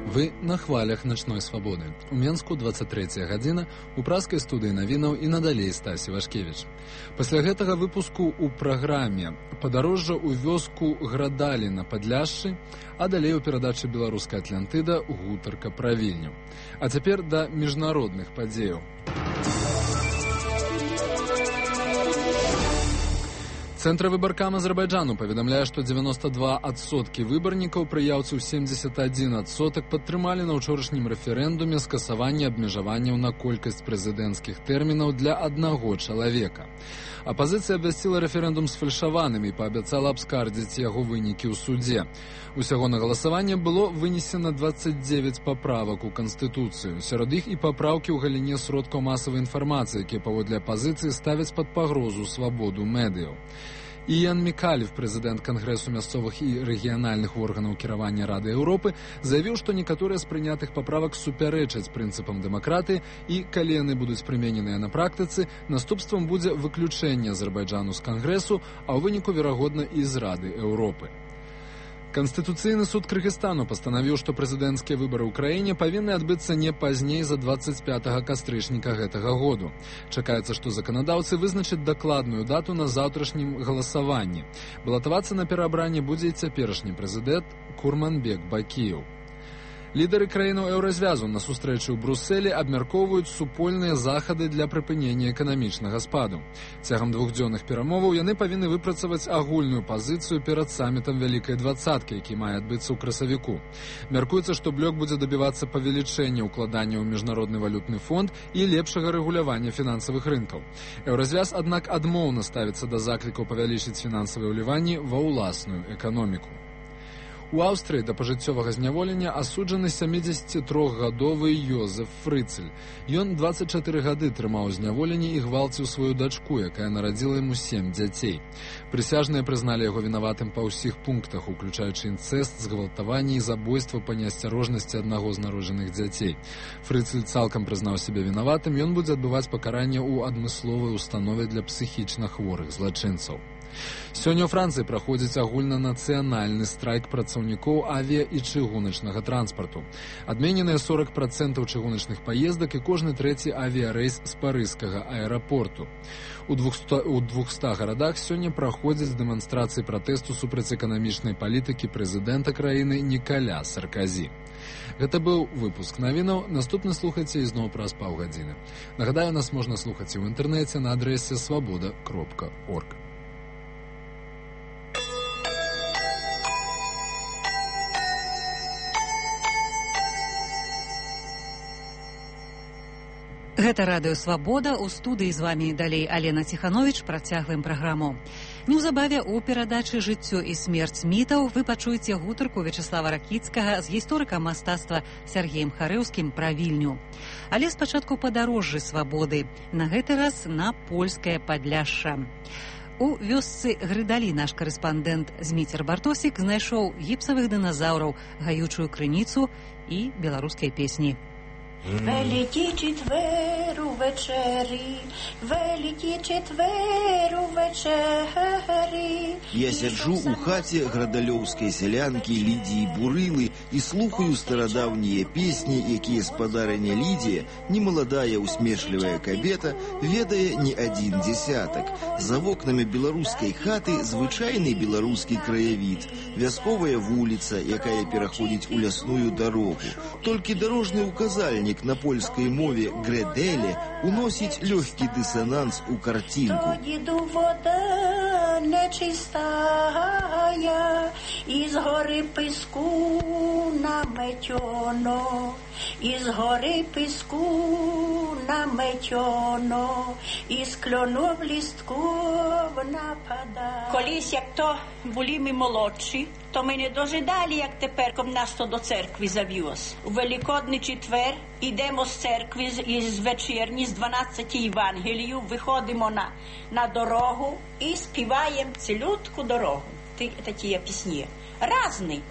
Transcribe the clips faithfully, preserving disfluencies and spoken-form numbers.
Вы на хвалях начной свабоды. У Менску двадцать третья гадзіна, у праскай студыі навінаў і надалей Стасі Вашкевіч. Пасля гэтага выпуску ў праграме падарожжа ў вёску Градалі на Падляшшы, а далей у перадачы «Беларуская Атлантыда» гутарка пра Вільню. А цяпер да міжнародных падзеяў. Цэнтр выбаркам Азербайджану паведамляе, што дзевяносто два адсоткі выбарнікаў прыяўцаў семьдесят один адсотак падтрымалі на ўчорашнім рэферэндуме скасаванне абмежаванняў на колькасць прэзідэнцкіх тэрмінаў для аднаго чалавека. Апазіцыя абвясціла рэферэндум сфальшаваным і паабяцала абскардзіць яго вынікі ў судзе. Усяго на галасаванне было вынесена двадцать девять паправак у Канстытуцыю. Сярод іх і папраўкі ў галіне сродкаў масавай інфармацыі, якія паводле апазіцыі ставяць пад пагрозу свабоду медыяў. Іян Мікалев, прэзідэнт Кангрэсу мясцовых і рэгіянальных органаў кіравання Рады Еўропы, заявіў, што некаторыя з прынятых паправак супярэчаць прынцыпам дэмакратыі і, калі яны будуць прымененыя на практыцы, наступствам будзе выключэнне Азербайджану з Кангрэсу, а ў выніку, верагодна, і з Рады Еўропы. Канстытуцыйны суд Кыргызстану пастанавіў, што прэзідэнцкія выбары ў краіне павінны адбыцца не пазней за двадцать пятага кастрычніка гэтага году. Чакаецца, што заканадаўцы вызначаць дакладную дату на заўтрашнім галасаванні. Балатавацца на пераабранне будзе і цяперашні прэзідэнт Курманбек Бакіеў. Лідары краінаў еўразвязу на сустрэчы ў Брусэлі абмяркоўваюць супольныя захады для прыпынення эканамічнага спаду. Цягам двухдзённых перамоваў яны павінны выпрацаваць агульную пазіцыю перад самітам Вялікай двадцаткі, які мае адбыцца ў красавіку. Мяркуецца, што блок будзе дабівацца павелічэння ўкладання ў міжнародны валютны фонд і лепшага рэгулявання фінансавых рынкаў. Еўразвяз, аднак, адмоўна ставіцца да заклікаў павялічыць фінансавыя ўліванні ва ўласную эканоміку. У Аўстрыі да пажыццёвага зняволення асуджаны сямідзесяцітрохгадовы Йозеф Фрыцель. Ён двадцать чатыры гады трымаў зняволенне і гвалціў сваю дачку, якая нарадзіла яму сем дзяцей. Прысяжныя прызналі яго вінаватым па ўсіх пунктах, уключаючы інцэст, згвалтаванне і забойства па неасцярожнасці аднаго з народжаных дзяцей. Фрыцель цалкам прызнаў сябе вінаватым, ён будзе адбываць пакаранне ў адмысловай установе для псіхічна хворых злачынцаў. Сёння ў Францыі праходзіць агульнанацыянальны страйк працаўнікоў авіа- і чыгуначнага транспарту. Адмененыя сорок процентаў чыгуначных паездак і кожны трэці авіярэйс з парыжскага аэрапорту. У двухстах гарадах сёння праходзяць дэманстрацыі пратэсту супраць эканамічнай палітыкі прэзідэнта краіны Нікаля Сарказі. Гэта быў выпуск навінаў. Наступны слухайце ізноў праз паўгадзіны. Нагадаю, нас можна слухаць і ў інтэрнэце на адрэсе свабода кропка орг. Гэта радыё «Свабода». У студыі з вамі далей Алена Ціхановіч. Працягваем праграму. Неўзабаве ў перадачы «Жыццё і смерць мітаў» вы пачуеце гутарку Вячаслава Ракіцкага з гісторыкам мастацтва Сяргеем Харэўскім пра Вільню. Але спачатку падарожжы свабоды. На гэты раз на польскае Падляшша. У вёсцы Грыдалі наш карэспандэнт Зміцер Бартосік знайшоў гіпсавых дыназаўраў, гаючую крыніцу і беларускай песні. Великі четвер увечері, великі четвер увечері. Я сяджу у хаце градалёўскай сялянкі Лідіі Бурылы і слухаю старадаўнія песні, якія спадарыня Лідія, немаладая усмешлівая кабета, ведае не адзін дзесятак. За вокнамі беларускай хаты звычайны беларускі краявід, вясковая вуліца, якая пераходзіць у лясную дарогу. Толькі дарожны указальнік на польскай мове «грэдэле» уносіць лёгкі дысананс у картинку. Діду вода нечистая, із гори піску наметьоно, із гори піску наметьоно, із кльону в лістков нападає. Колись, як то були ми молодші, то ми не дожидали, як тепер, коли нас то до церкви завіз. У Великодний четвер йдемо з церкви, із вечірні, з дванадцяти Євангелію, виходимо на, на дорогу і співаємо цілютку дорогу. Ті, такі пісні. Разний.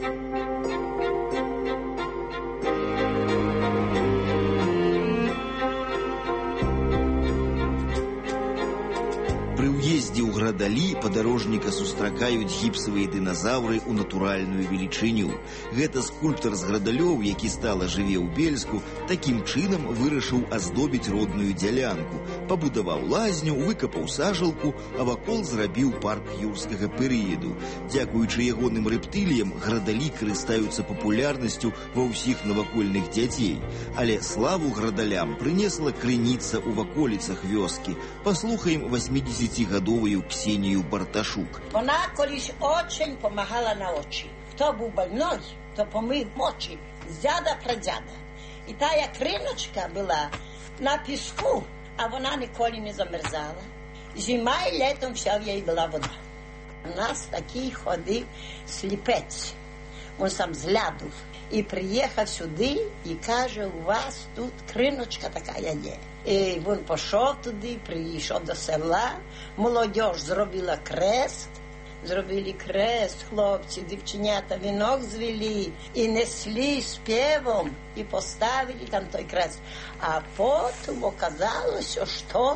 При Уездзе ў Градалі падарожніка сустракаюць гіпсавыя дыназаўры ў натуральную велічыню. Гэта скульптар з Градалёў, які стала жыве ў Бельску, такім чынам вырашыў аздобіць родную дзялянку. Пабудаваў лазню, выкапаў сажалку, а вакол зрабіў парк юрскага перыяду. Дзякуючы ягоным рэптыліям, Градалі карыстаюцца папулярнасцю ва ўсіх навакольных дзяцей. Але славу градалям прынесла крыніца ў ваколіцах вёскі. Паслухаем восьмидесятигодовую Ксению Барташук. Вона колись очень помагала на очі. Хто був больной, то помив мочі з дяда прадяда. І тая криночка була на піску, а вона ніколи не замерзала. Зима і літом вся в їй була вода. У нас такий ходив сліпець. Він сам з ляду. І приїхав сюди і каже, у вас тут криночка така є. І він пішов туди, прийшов до села, молодь зробила крест, зробили крест, хлопці, дівченята вінок звели і несли співом, і поставили там той крест. А потім оказалося, що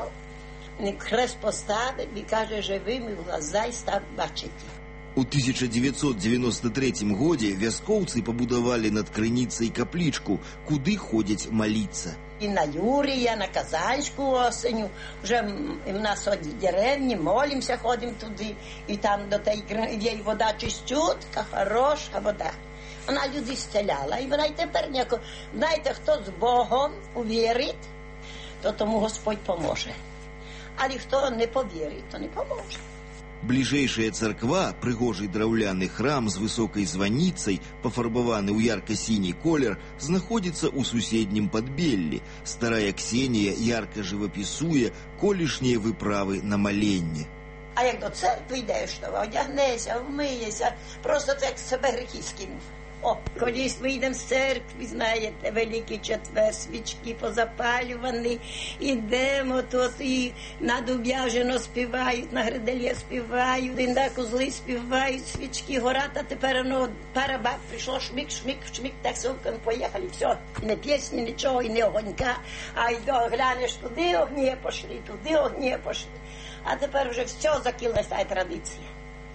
крест поставив і каже, живими в глаза і став бачити. У тысяча девятьсот девяносто третьем годзе вяскоўцы пабудавалі над крыніцай каплічку, куды ходзяць маліцца. І на Юрія, на Казанську осеню, вже в нас от деревні, молимося, ходимо туди, і там до тієї вода чистютка, хороша вода. Вона люди зціляла, і вона й тепер ніяко, знаєте, хто з Богом увірить, то тому Господь поможе. Але хто не повірить, то не поможе. Бліжэйшая царква, прыгожы драўляны храм з высокай званіцай, пафарбаваны ў ярка-сіні колер, знаходзіцца ў суседнім Падбеллі. Старая Ксенія ярка жывапісуе колішнія выправы на маленне. А як до церкви йдеш, то одягнешся, вмиєшся, просто так себе гріхи скинув. О, колись вийдемо з церкви, знаєте, Великий Четвер, свічки позапалювані, ідемо тут і на Дуб'яжино співають, на Градалі співають, і на Козли співають, свічки горять, а тепер ну, пара баб прийшло, шмик, шмик, шмик, так совком поїхали, все, і не пісні, нічого, і не огонька, а й глянеш, туди огні пошли, туди огні пошли, а тепер вже все закилась та традиція.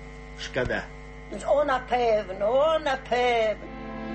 Шкода. О, напевно, о, напевно.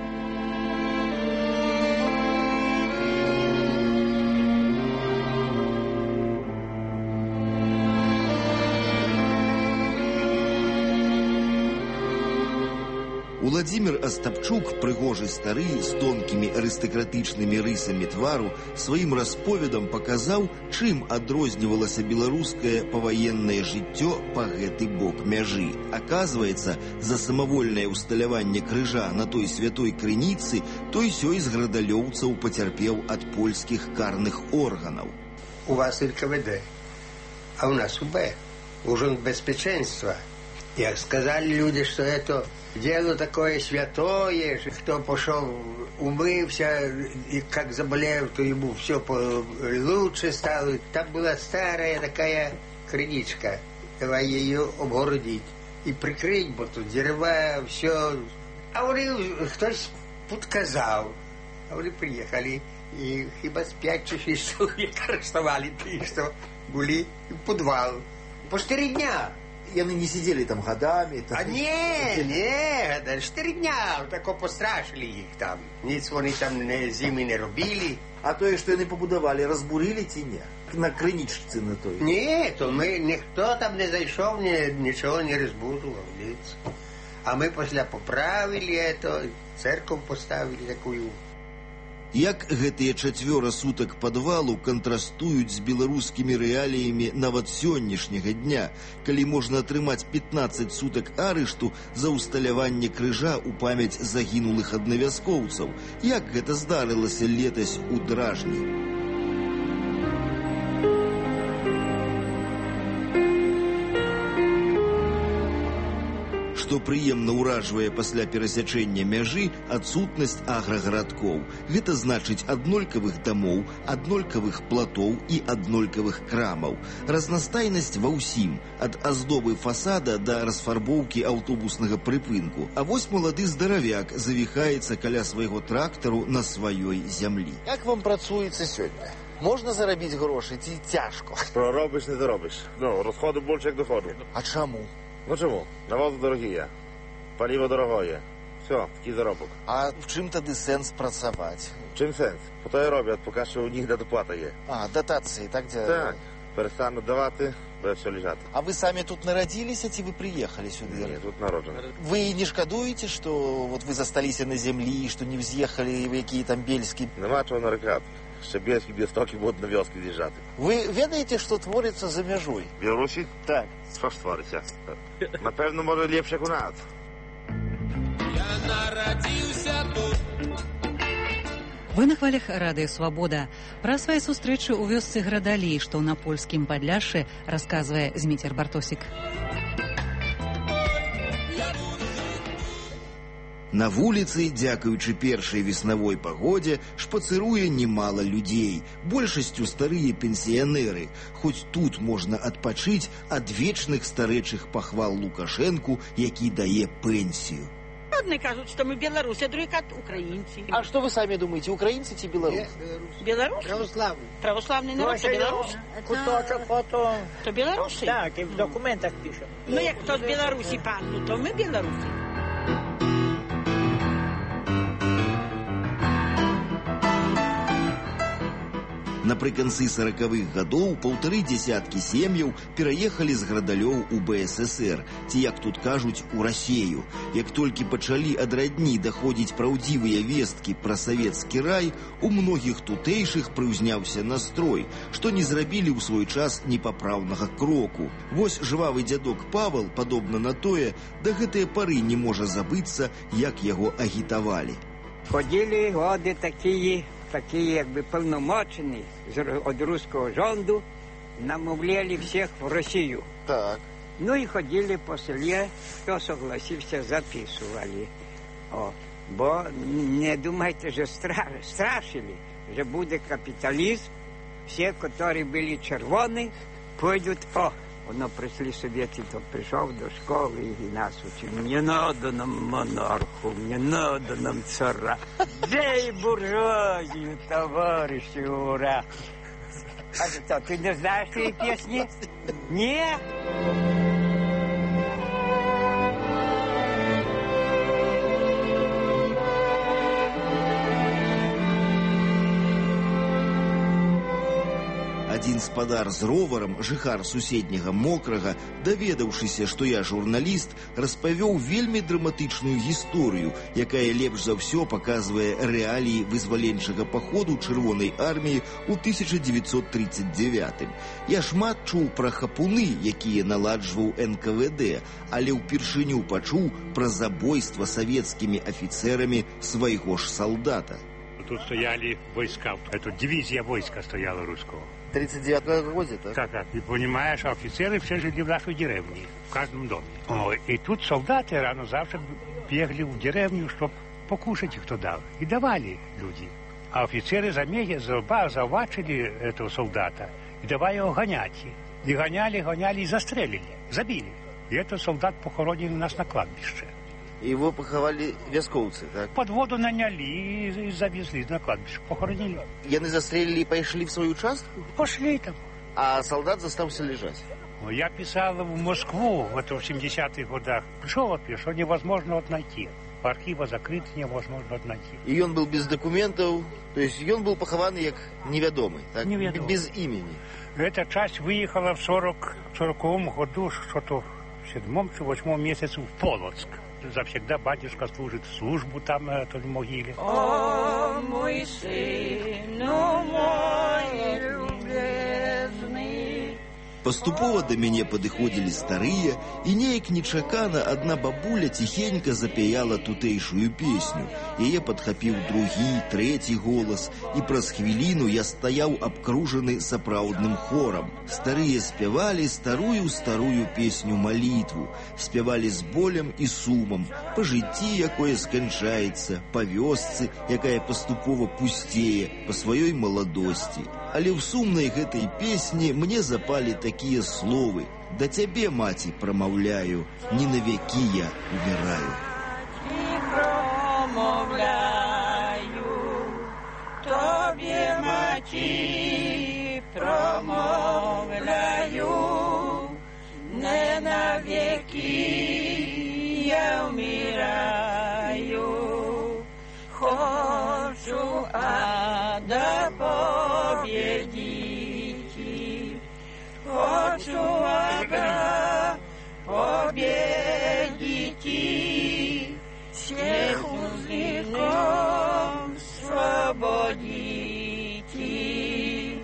Уладзімір Астапчук, прыгожы стары, з тонкімі арыстакратычнымі рысамі твару, сваім расповедам паказаў, чым адрознівалася беларускае паваеннае жыццё па гэты бок мяжы. Аказваецца, за самавольнае ўсталяванне крыжа на той святой крыніцы той-сёй з градалёўцаў пацярпеў ад польскіх карных органаў. У вас эл ка вэ дэ, а у нас у бэ. Ужин безпеченства. Як сказали люди, что это дело такое святое, кто пошел, умылся, и как заболел, то ему все лучше стало. Там была старая такая криничка. Давай ее обгородить и прикрыть, бо тут дерева, все. А они, кто-то подказал. А они приехали, и хиба с пять чи шесть человек арестовали, и что были в подвал. По четыре дня. И они не сидели там годами? А не, не, четыре дня, тако пострашили их там. Ніц вони там не, зими не робили. А то, что они побудовали, разбурили ті ні? На криничці на той? Ні, то ми, ніхто там не зайшов, ні, нічого не розбудував. А ми після поправили это, церковь поставили такую. Як гэтыя чацвёра сутак падвалу кантрастуюць з беларускімі рэаліямі нават сённяшняга дня, калі можна атрымаць пятнаццаць сутак арышту за ўсталяванне крыжа ў памяць загінулых аднавяскоўцаў. Як гэта здарылася летась у Дражні? Што прыемна ўражвае пасля перасячэння мяжы адсутнасць аграгарадкоў. Гэта значыць аднолькавых дамоў, аднолькавых платоў і аднолькавых крамаў. Разнастайнасць ва ўсім, ад аздобы фасада да расфарбоўкі аўтобуснага прыпынку. А вось малады здаравяк завіхаецца каля свайго трактару на сваёй зямлі. Як вам працуецца сёння? Можна заробити гроші, ці тяжко. Проробиш, не заробиш. Ну, розходу більше, як доходу. А чому? Ну чому? Навози дорогі є, паліво дорогое. Все, такий заробок. А в чим тоді сенс працювати? Чим сенс? По то і роблять, поки що у них доплата є. А, дотації, так? Де... Так, перестануть давати, буде все лежати. А ви самі тут народилися, чи ви приїхали сюди? Ні, тут народжено. Ви не шкодуєте, що вот ви засталися на землі, що не вз'їхали в які там Бельські? Нема чого нарекати. Ще Бельські, Бістоки будуть на вёски з'їжджати. Ви ведаєте, що твориться за межою? В Білорусі? Так. Що ж твориться? Напевно, може, ліпше, як у нас. Я народився тут. Вы на хвалях радыё «Свабода». Пра свае сустрэчы ў вёсцы Градалі, што на польскім Падляшшы, расказвае Зміцер Бартосік. На вуліцы, дзякуючы першай веснавой пагодзе, шпацыруе немало людзей, большасцю старыя пенсіянеры. Хоць тут можна адпачыць ад вечных старэчых пахвал Лукашэнку, які дае пенсію. Одні кажуть, що ми білоруси, а другі кажуть українці. А що ви самі думаєте, українці чи білоруси? Білоруси? Православні. Православний народ, то білоруси. Куточок фото. То білоруси? Так, і в документах пише. Ну, як хто з Білорусі падну, то ми білоруси. Напрыканцы сорокавых гадоў паўтары дзесяткі сем'яў пераехалі з Градалёў у Бэ Эс Эс Эр, ці, як тут кажуць, у Расею. Як толькі пачалі ад радні даходзіць праўдзівыя весткі пра савецкі рай, у многіх тутэйшых прыўзняўся настрой, што не зрабілі ў свой час непапраўнага кроку. Вось жвавы дзядок Павел, падобна на тое, да гэтыя пары не можа забыцца, як яго агітавалі. Ходили годи такі, такі якби повномочені від руського rządu, намовляли всіх в Росію. Так. Ну і ходили по селі, хто согласився, записували. О, бо не думайте, що стра... страшили, що буде капіталізм, всі, які були червоні, пойдуть, о, воно прийшли совєти, то прийшов до школи і нас учив. Не надо нам монарху, не надо нам цара. Джей буржуазію, товариші, ура! А що, ти не знаєш цієї пісні? Ні? Адзін спадар з роварам, жыхар суседняга Мокрага, даведаўшыся, што я журналіст, распавёў вельмі драматычную гісторыю, якая лепш за ўсё паказвае рэаліі вызваленчага паходу чырвонай арміі ў тысяча дзевяцьсот тридцать девятым. Я шмат чуў пра хапуны, якія наладжваў Эн Ка Вэ Дэ, але ўпершыню пачуў пра забойства савецкімі афіцэрамі свайго ж солдата. Тут стояли войска, это дивизия войска стояла русского. В тридцать девятом году, так? Так, так. И понимаешь, офицеры все жили в нашей деревне, в каждом доме. О, и тут солдаты рано завтра бегали в деревню, чтобы покушать их туда. И давали люди. А офицеры заметили, завачили этого солдата и давай его гонять. И гоняли, гоняли и застрелили, забили. И этот солдат похоронен у нас на кладбище. Его поховали вяскоўцы, так? Под воду наняли и завезли на кладбище, похоронили. Яны застрелили и пошли в свой участок? Пошли там. А солдат застался лежать? Я писал в Москву в семидесятых годах. Пришел ответ, что невозможно вот найти. Архива закрыты, невозможно вот найти. И он был без документов, то есть он был похован как неведомый, так? Неведомый. Без имени. Эта часть выехала в сороковом году, что-то в седьмом, восьмом месяце в Полоцк. Завсегда батюшка служит службу там, на той могиле. О, мой сыну мой любезный. Паступова да мяне падыходзілі старыя, і неяк нечакана адна бабуля ціхенька запяяла тутэйшую песню. Яе падхапіў другі, трэці голас, і праз хвіліну я стаяў абкружаны сапраўдным хорам. Старыя спявалі старую-старую песню-малітву, спявалі з болем і сумам, па жыцці, якое сканчаецца, па вёсцы, якая паступова пусцее, па сваёй маладосці. Але ў сумнай гэтай песні мне запалі такія словы: «Да цябе, маці, прамаўляю, не на векі я умираю». Промовляю, тобі, маці, я умираю, хочу ада победить, хочу ада победить, всех узников свободите,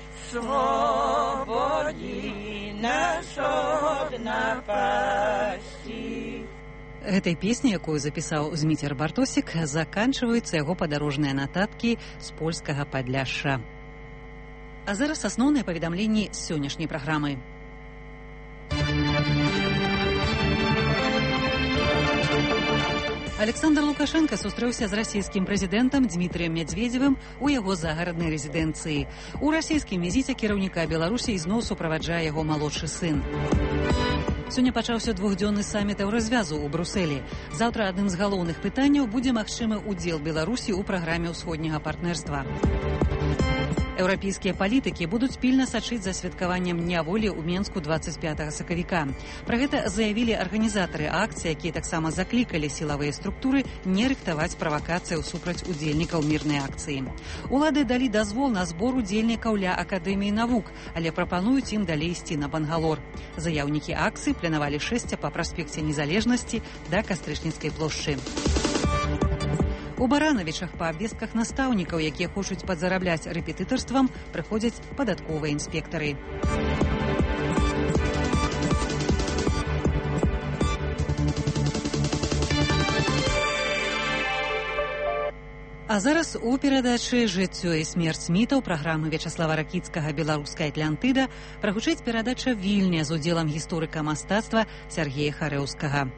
свободи нас от напасти. Гэтай песняй, якую запісаў Зміцер Бартосік, заканчваюцца яго падарожныя нататкі з польскага Падляшша. А зараз асноўныя паведамленні сённяшняй праграмы. Александр Лукашенко сустрэўся з расійскім прэзідэнтам Дмітрыем Мядзведзевым у яго загараднай рэзідэнцыі. У расійскім візіце кіраўніка Беларусі ізноў суправаджае яго малодшы сын. Сёння пачаўся двухдзённы саміт еўразвязу ў Брусэлі. Заўтра адным з галоўных пытанняў будзе магчымы ўдзел Беларусі ў праграме ўсходняга партнерства. Еўрапейскія палітыкі будуць пільна сачыць за святкаваннем Дня волі ў Менску дваццаць пятага сакавіка. Пра гэта заявілі арганізатары акцыі, якія таксама заклікалі сілавыя структуры не рыхтаваць правакацыяў супраць удзельнікаў мірнай акцыі. Улады далі дазвол на збор удзельнікаў ля Акадэміі навук, але прапануюць ім далей ісці на Бангалор. Заяўнікі акцыі планавалі шэсця па праспекце Незалежнасці да Кастрычніцкай плошчы. У Баранавічах па абвестках настаўнікаў, якія хочуць падзарабляць рэпетытарствам, прыходзяць падатковыя інспектары. А зараз у перадачы «Жыццё і смерць мітаў» праграмы Вячаслава Ракіцкага «Беларуская Атлантыда» прагучыць перадача «Вільня» з удзелам гісторыка мастацтва Сяргея Харэўскага.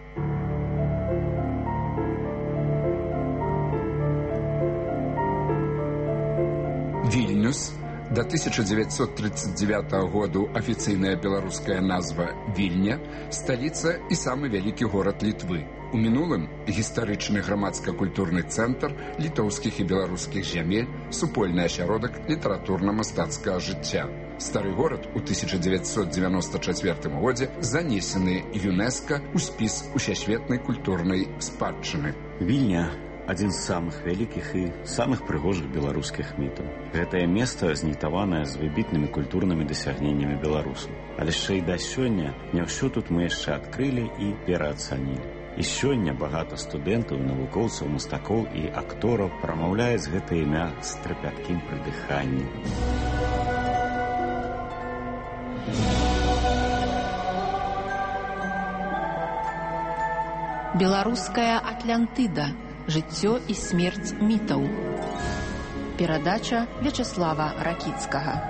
Вільнюс, до тысяча девятьсот тридцать девятого году официальная белорусская назва Вільня, столица и самый великий город Литвы. У мінулым гістарычны грамадска-культурны цэнтр літоўскіх і беларускіх зямель, супольны асяродак літаратурна-мастацкага жыцця. Стары горад у тысяча девятьсот девяносто четвёртым годзе занесены ЮНЕСКО ў спіс усесветнай культурнай спадчыны. Вільня адзін з самых вялікіх і самых прыгожых беларускіх мітаў. Гэтае месца знітаванае з выбітнымі культурнымі дасягненнямі беларусаў. Але яшчэ і да сёння не ўсё тут мы яшчэ адкрылі і пераацанілі. І сёння багата студэнтаў, навукоўцаў, мастакоў і актораў прамаўляюць гэта імя з трапяткім прыдыханнем. Беларуская Атлантыда. Жыццё і смерць мітаў. Перадача Вячаслава Ракіцкага.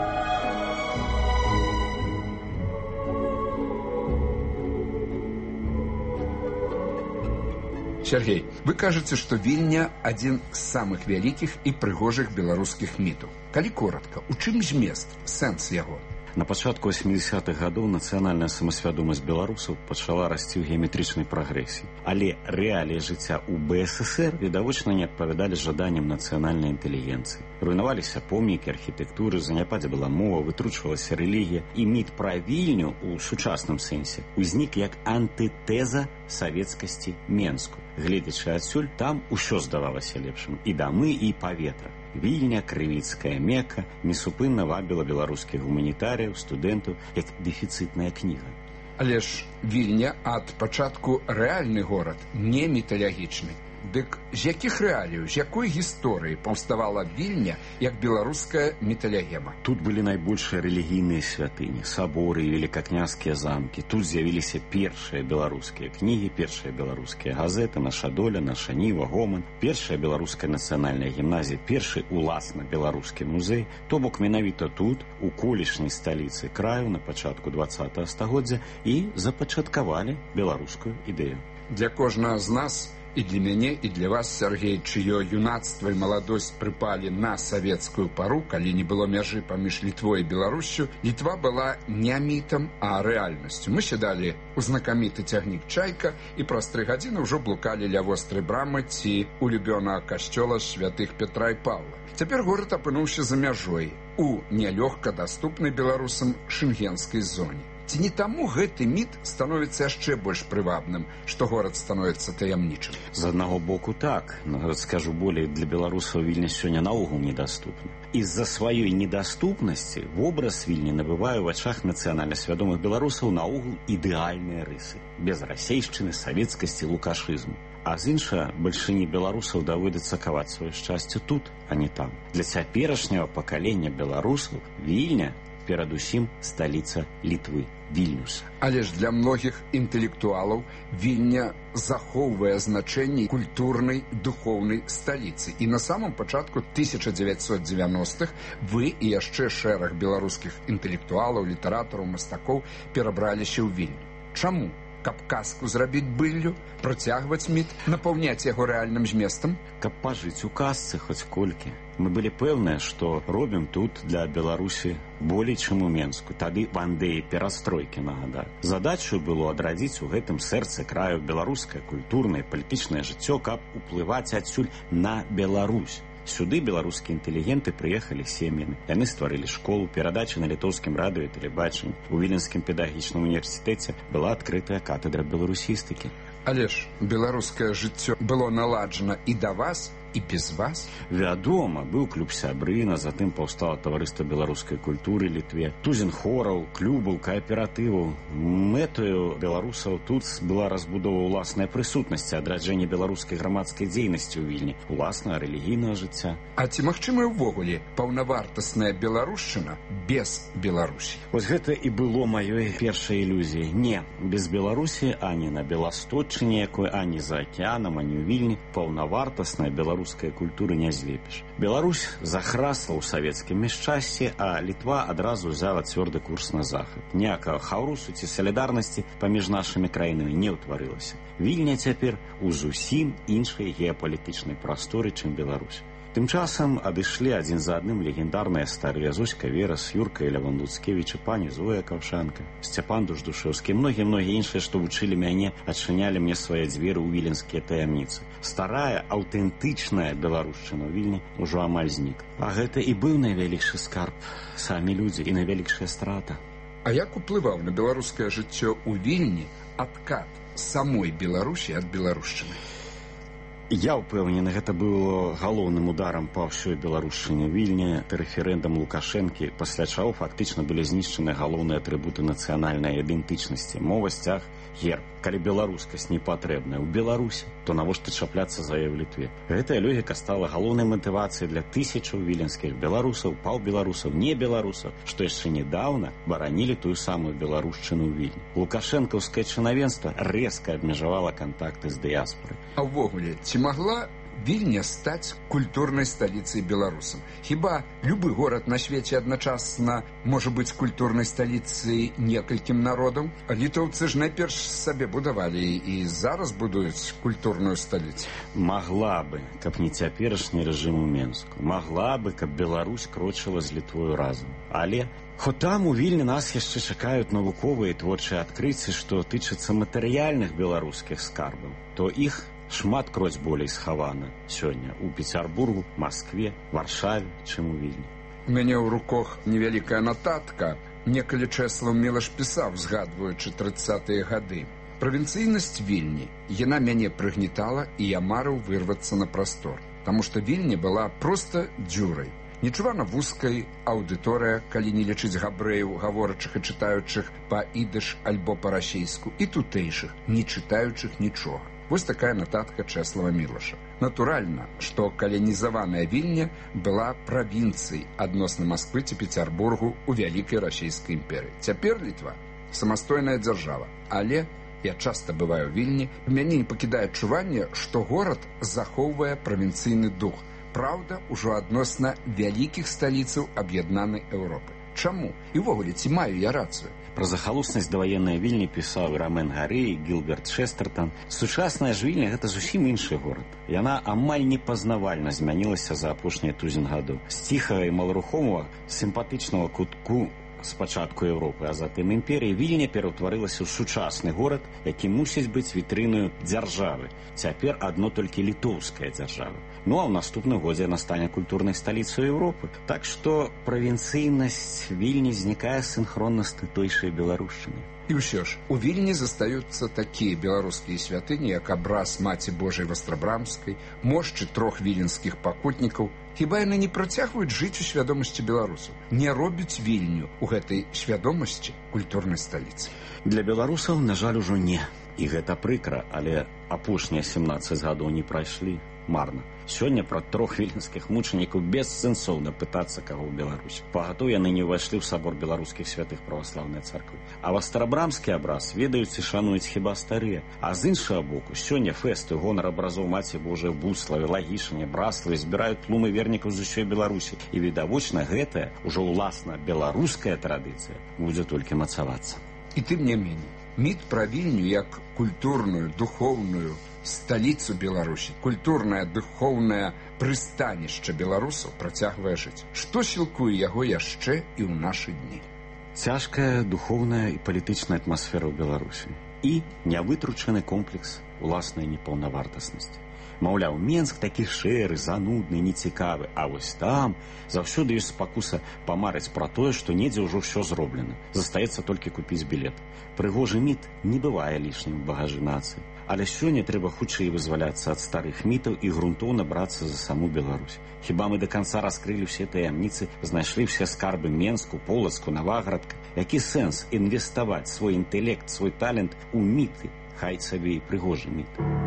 Сергей, вы кажаце, што Вільня адзін з самых вялікіх і прыгожых беларускіх мітаў. Калі коратка, у чым змест, сэнс яго? На пачатку восьмідзесятых гадоў нацыянальная самасвядомасць беларусаў пачала расці ў геаметрычнай прагрэсіі. Але рэаліі жыцця ў БССР відавочна не адпавядалі жаданням нацыянальнай інтэлігенцыі. Руйнаваліся помнікі архітэктуры, заняпадзе была мова, вытручвалася рэлігія, і міт пра Вільню ў сучасным сэнсе узнік як антытэза савецкасці Менску. Гледзячы адсюль, там усё здавалася лепшым, і дамы, і паветра. Вільня, крывіцкая Мека несупынна вабіла беларускіх гуманітарыяў, студэнтаў, як дэфіцытная кніга. Але ж Вільня ад пачатку рэальны горад, не міталагічны. Дык з якіх рэаліяў, з якой гісторыі паўставала Вільня як беларуская міталягема? Тут былі найбольшыя рэлігійныя святыні, саборы і великакняжскія замкі. Тут з'явіліся першыя беларускія кнігі, першыя беларускія газеты, наша доля, наша ніва, гоман, першая беларуская нацыянальная гімназія, першы уласна беларускі музей. То бок менавіта тут, у колішняй сталіцы краю на пачатку двадцатага стагоддзя і запачаткавалі беларускую ідэю. Для кожнага з нас і для мяне, і для вас, Сергей, чыё юнацтва і маладосць прыпалі на савецкую пару, калі не было мяжы паміж Літвой і Беларуссю, Літва была не мітам, а рэальнасцю. Мы сядалі ў знакаміты цягнік «Чайка» і праз тры гадзіны ўжо блукалі ля вострай брамы ці улюбёнага касцёла святых Петра і Паўла. Цяпер горад апынуўся за мяжой у нялёгка даступнай беларусам шэнгенскай зоне. Ці не таму гэты міт становіцца яшчэ больш прывабным, што горад становіцца таямнічым? З аднаго боку так, но скажу болей, для беларусаў Вільня сёння наогул недаступна. Из-за сваёй недаступнасці вобраз Вільні набывае ў вачах нацыянальна свядомых беларусаў наогул ідэальныя рысы, без расейшчыны, савецкасці, лукашызму. А з іншага, бальшыні беларусаў даводзіцца каваць сваё шчасце тут, а не там. Для цяперашняга пакалення беларусаў Вільня перадусім сталіца Літвы, Вільнюса. Але ж для многіх інтэлектуалаў Вільня захоўвае значэнне культурнай, духоўнай сталіцы. І на самом пачатку тысяча дзевяцьсот дзевяностых вы і яшчэ шэраг беларускіх інтэлектуалаў, літаратараў, мастакоў перабраліся ў Вільню. Чаму? Каб казку зрабіць быллю, працягваць міт, напаўняць яго рэальным зместам? Каб пажыць у казцы хоць колькі. Мы былі пэўныя, што робім тут для Беларусі болей, чым у Менску. Тады Вандеі перастройкі нагадаю. Задачаю было адрадзіць у гэтым сэрцы краю беларускае культурнае, палітычнае жыццё, каб уплываць адсюль на Беларусь. Сюды беларускія інтэлігенты прыехалі сем'ямі. Яны стварылі школу, перадачы на літоўскім радыё і тэлебачанні. У Віленскім педагагічным універсітэце была адкрытая катедра беларусістыкі. Але ж беларускае жыццё было наладжана і да вас, і без вас? Вядома, быў клуб сябрына, затым паўстала таварыства беларускай культуры Літве, тузін хораў, клубаў, кааператываў. Мэтаю беларусаў тут была разбудова ўласнай прысутнасці, адраджэнне беларускай грамадскай дзейнасці ў Вільні, уласнага рэлігійнага жыцця. А ці магчымая ўвогуле паўнавартасная беларушчына без Беларусі? Вось гэта і было маёй першай ілюзіяй. Не, без Беларусі ані на Беласточчыне якой, ані за акеанам, ані ў Вільні паўнавартасная беларуская беларускай культуры не злепіш. Беларусь захрасла ў савецкім няшчасці, а Літва адразу ўзяла цвёрды курс на захад. Ніякага хаўрусу ці салідарнасці паміж нашымі краінамі не ўтварылася. Вільня цяпер у зусім іншай геапалітычнай прасторы, чым Беларусь. Тым часам адышлі адзін за адным легендарныя старыя Зоська Верас, Юрка Лявон Луцкевіч, пані Зоя Каўшанка, Сцяпан Дуждушэўскі, многія-многія іншыя, што вучылі мяне, адчынялі мне свае дзверы ў віленскія таямніцы. Старая, аўтэнтычная беларушчына ў Вільні ўжо амаль знік. А гэта і быў найвялікшы скарб, самі людзі, і найвялікшая страта. А як уплываў на беларускае жыццё ў Вільні адкат самой Беларусі ад беларушчыны? Я ўпэўнены, гэта было галоўным ударам па ўсёй беларушчыне. Вільня, рэферэндум Лукашэнкі, пасля чаго фактычна былі знішчаны галоўныя атрыбуты нацыянальнай ідэнтычнасці, мова, сцяг, герб. Калі беларускасць не патрэбная ў Беларусі, то навошта чапляцца за яе ў Літве? Гэтая логіка стала галоўнай матывацыяй для тысячаў віленскіх беларусаў, паўбеларусаў, не беларусаў, што яшчэ нядаўна баранілі тую самую беларушчыну ў Вільні. Лукашэнкаўскае чынавенства рэзка абмежавала кантакты з дыяспорай. А ўвогуле, ці магла Вільня стаць культурнай сталіцай беларусам? Хіба любы горад на свеце адначасна можа быць культурнай сталіцай некалькім народам? Літоўцы ж найперш сабе будавалі і зараз будуюць культурную сталіцу. Магла бы, каб не цяперашні рэжым у Менску. Магла бы, каб Беларусь крочыла з Літвою разам. Але хоць там у Вільні нас яшчэ чакаюць навуковыя і творчыя адкрыцці, што тычацца матэрыяльных беларускіх скарбаў, то іх шмат кроць болей схавана сёння ў Пецярбургу, Маскве, Варшаве, чым у Вільні. У мяне ў руках невялікая нататка. Некалі Чэслаў Мілаш пісаў, згадваючы трыццатыя гады. Правінцыйнасць Вільні, яна мяне прыгнетала, і я марыў вырвацца на прастор. Таму што Вільня была проста дзюрай. Нечувана вузкай аўдыторыя, калі не лічыць габрэяў, гаворачых і чытаючых па-ідыш альбо па-расейску, і тутэйшых, не чытаючых нічога. Вось такая нататка Чэслава Мілаша. Натуральна, што каланізаваная Вільня была правінцыяй адносна Масквы ці Пецярбургу ў вялікай расійскай імперыі. Цяпер Літва самастойная дзяржава, але я часта бываю ў Вільні, мяне не пакідае адчуванне, што горад захоўвае правінцыйны дух. Праўда, ужо адносна вялікіх сталіцаў аб'яднанай Еўропы. Чаму? І ўвогуле, ці маю я рацыю? Пра захалуснасць даваеннай Вільні пісаў Рамен Гарэй, Гілберт Шэстертан. Сучасная ж Вільня – гэта зусім іншы горад. Яна амаль непазнавальна змянілася за апошнія тузін гадоў. З ціхага і маларухомага, сімпатычнага кутку спачатку Еўропы, а затым імперіі, Вільня пераўтварылася ў сучасны горад, які мусіць быць вітрынаю дзяржавы. Цяпер адно толькі літоўская дзяржава. Ну а ў наступным годзе яна стане культурнай сталіцай Еўропы. Так што правінцыйнасць Вільні знікае синхронна з тутэйшай беларушчынай. І ўсё ж, у Вільні застаюцца такія беларускія святыні, як абраз Маці Божай Вастрабрамскай, мошчы трох віленскіх пакутнікаў. Хіба яны не працягваюць жыць у свядомасці беларусаў? Не робяць Вільню ў гэтай свядомасці культурнай сталіцы? Для беларусаў, на жаль, ужо не. І гэта прыкра, але апошнія сямнаццаць гадоў не прайшлі марна. Сёння пра трох віленскіх мучанікаў бессэнсоўна пытацца каго ў Беларусі. Пагатоў яны не ўвайшлі ў сабор беларускіх святых праваслаўнай царквы. А вастрабрамскі абраз ведаюць і шануюць хіба старыя. А з іншага боку, сёння фэсты гонар абразоў Маці Божай ў Буславе, Лагішыне, Браславе збіраюць тлумы вернікаў з усёй Беларусі. І відавочна, гэтая ўжо ўласна беларуская традыцыя будзе толькі мацавацца. І тым не меней, міт пра Вільню як культурную, духоўную сталіцу Беларусі, культурнае, духоўнае прыстанішча беларусаў працягвае жыць. Што сілкуе яго яшчэ і ў нашы дні? Цяжкая духоўная і палітычная атмасфера ў Беларусі і нявытручаны комплекс уласнай непаўнавартаснасці. Маўляў, Менск такі шэры, занудны, нецікавы, а вось там заўсёды ёсць спакуса памарыць пра тое, што недзе ўжо ўсё зроблена. Застаецца толькі купіць білет. Прыгожы міт не бывае лішнім у багажы нацыі. Але сёння трэба хутчэй вызваляцца ад старых мітаў і грунтоўна брацца за саму Беларусь. Хіба мы да канца раскрылі ўсе таямніцы, знайшлі ўсе скарбы Менску, Полацку, Наваградка? Які сэнс інвеставаць свой інтэлект, свой талент у міты, хай сабе і прыгожы міт?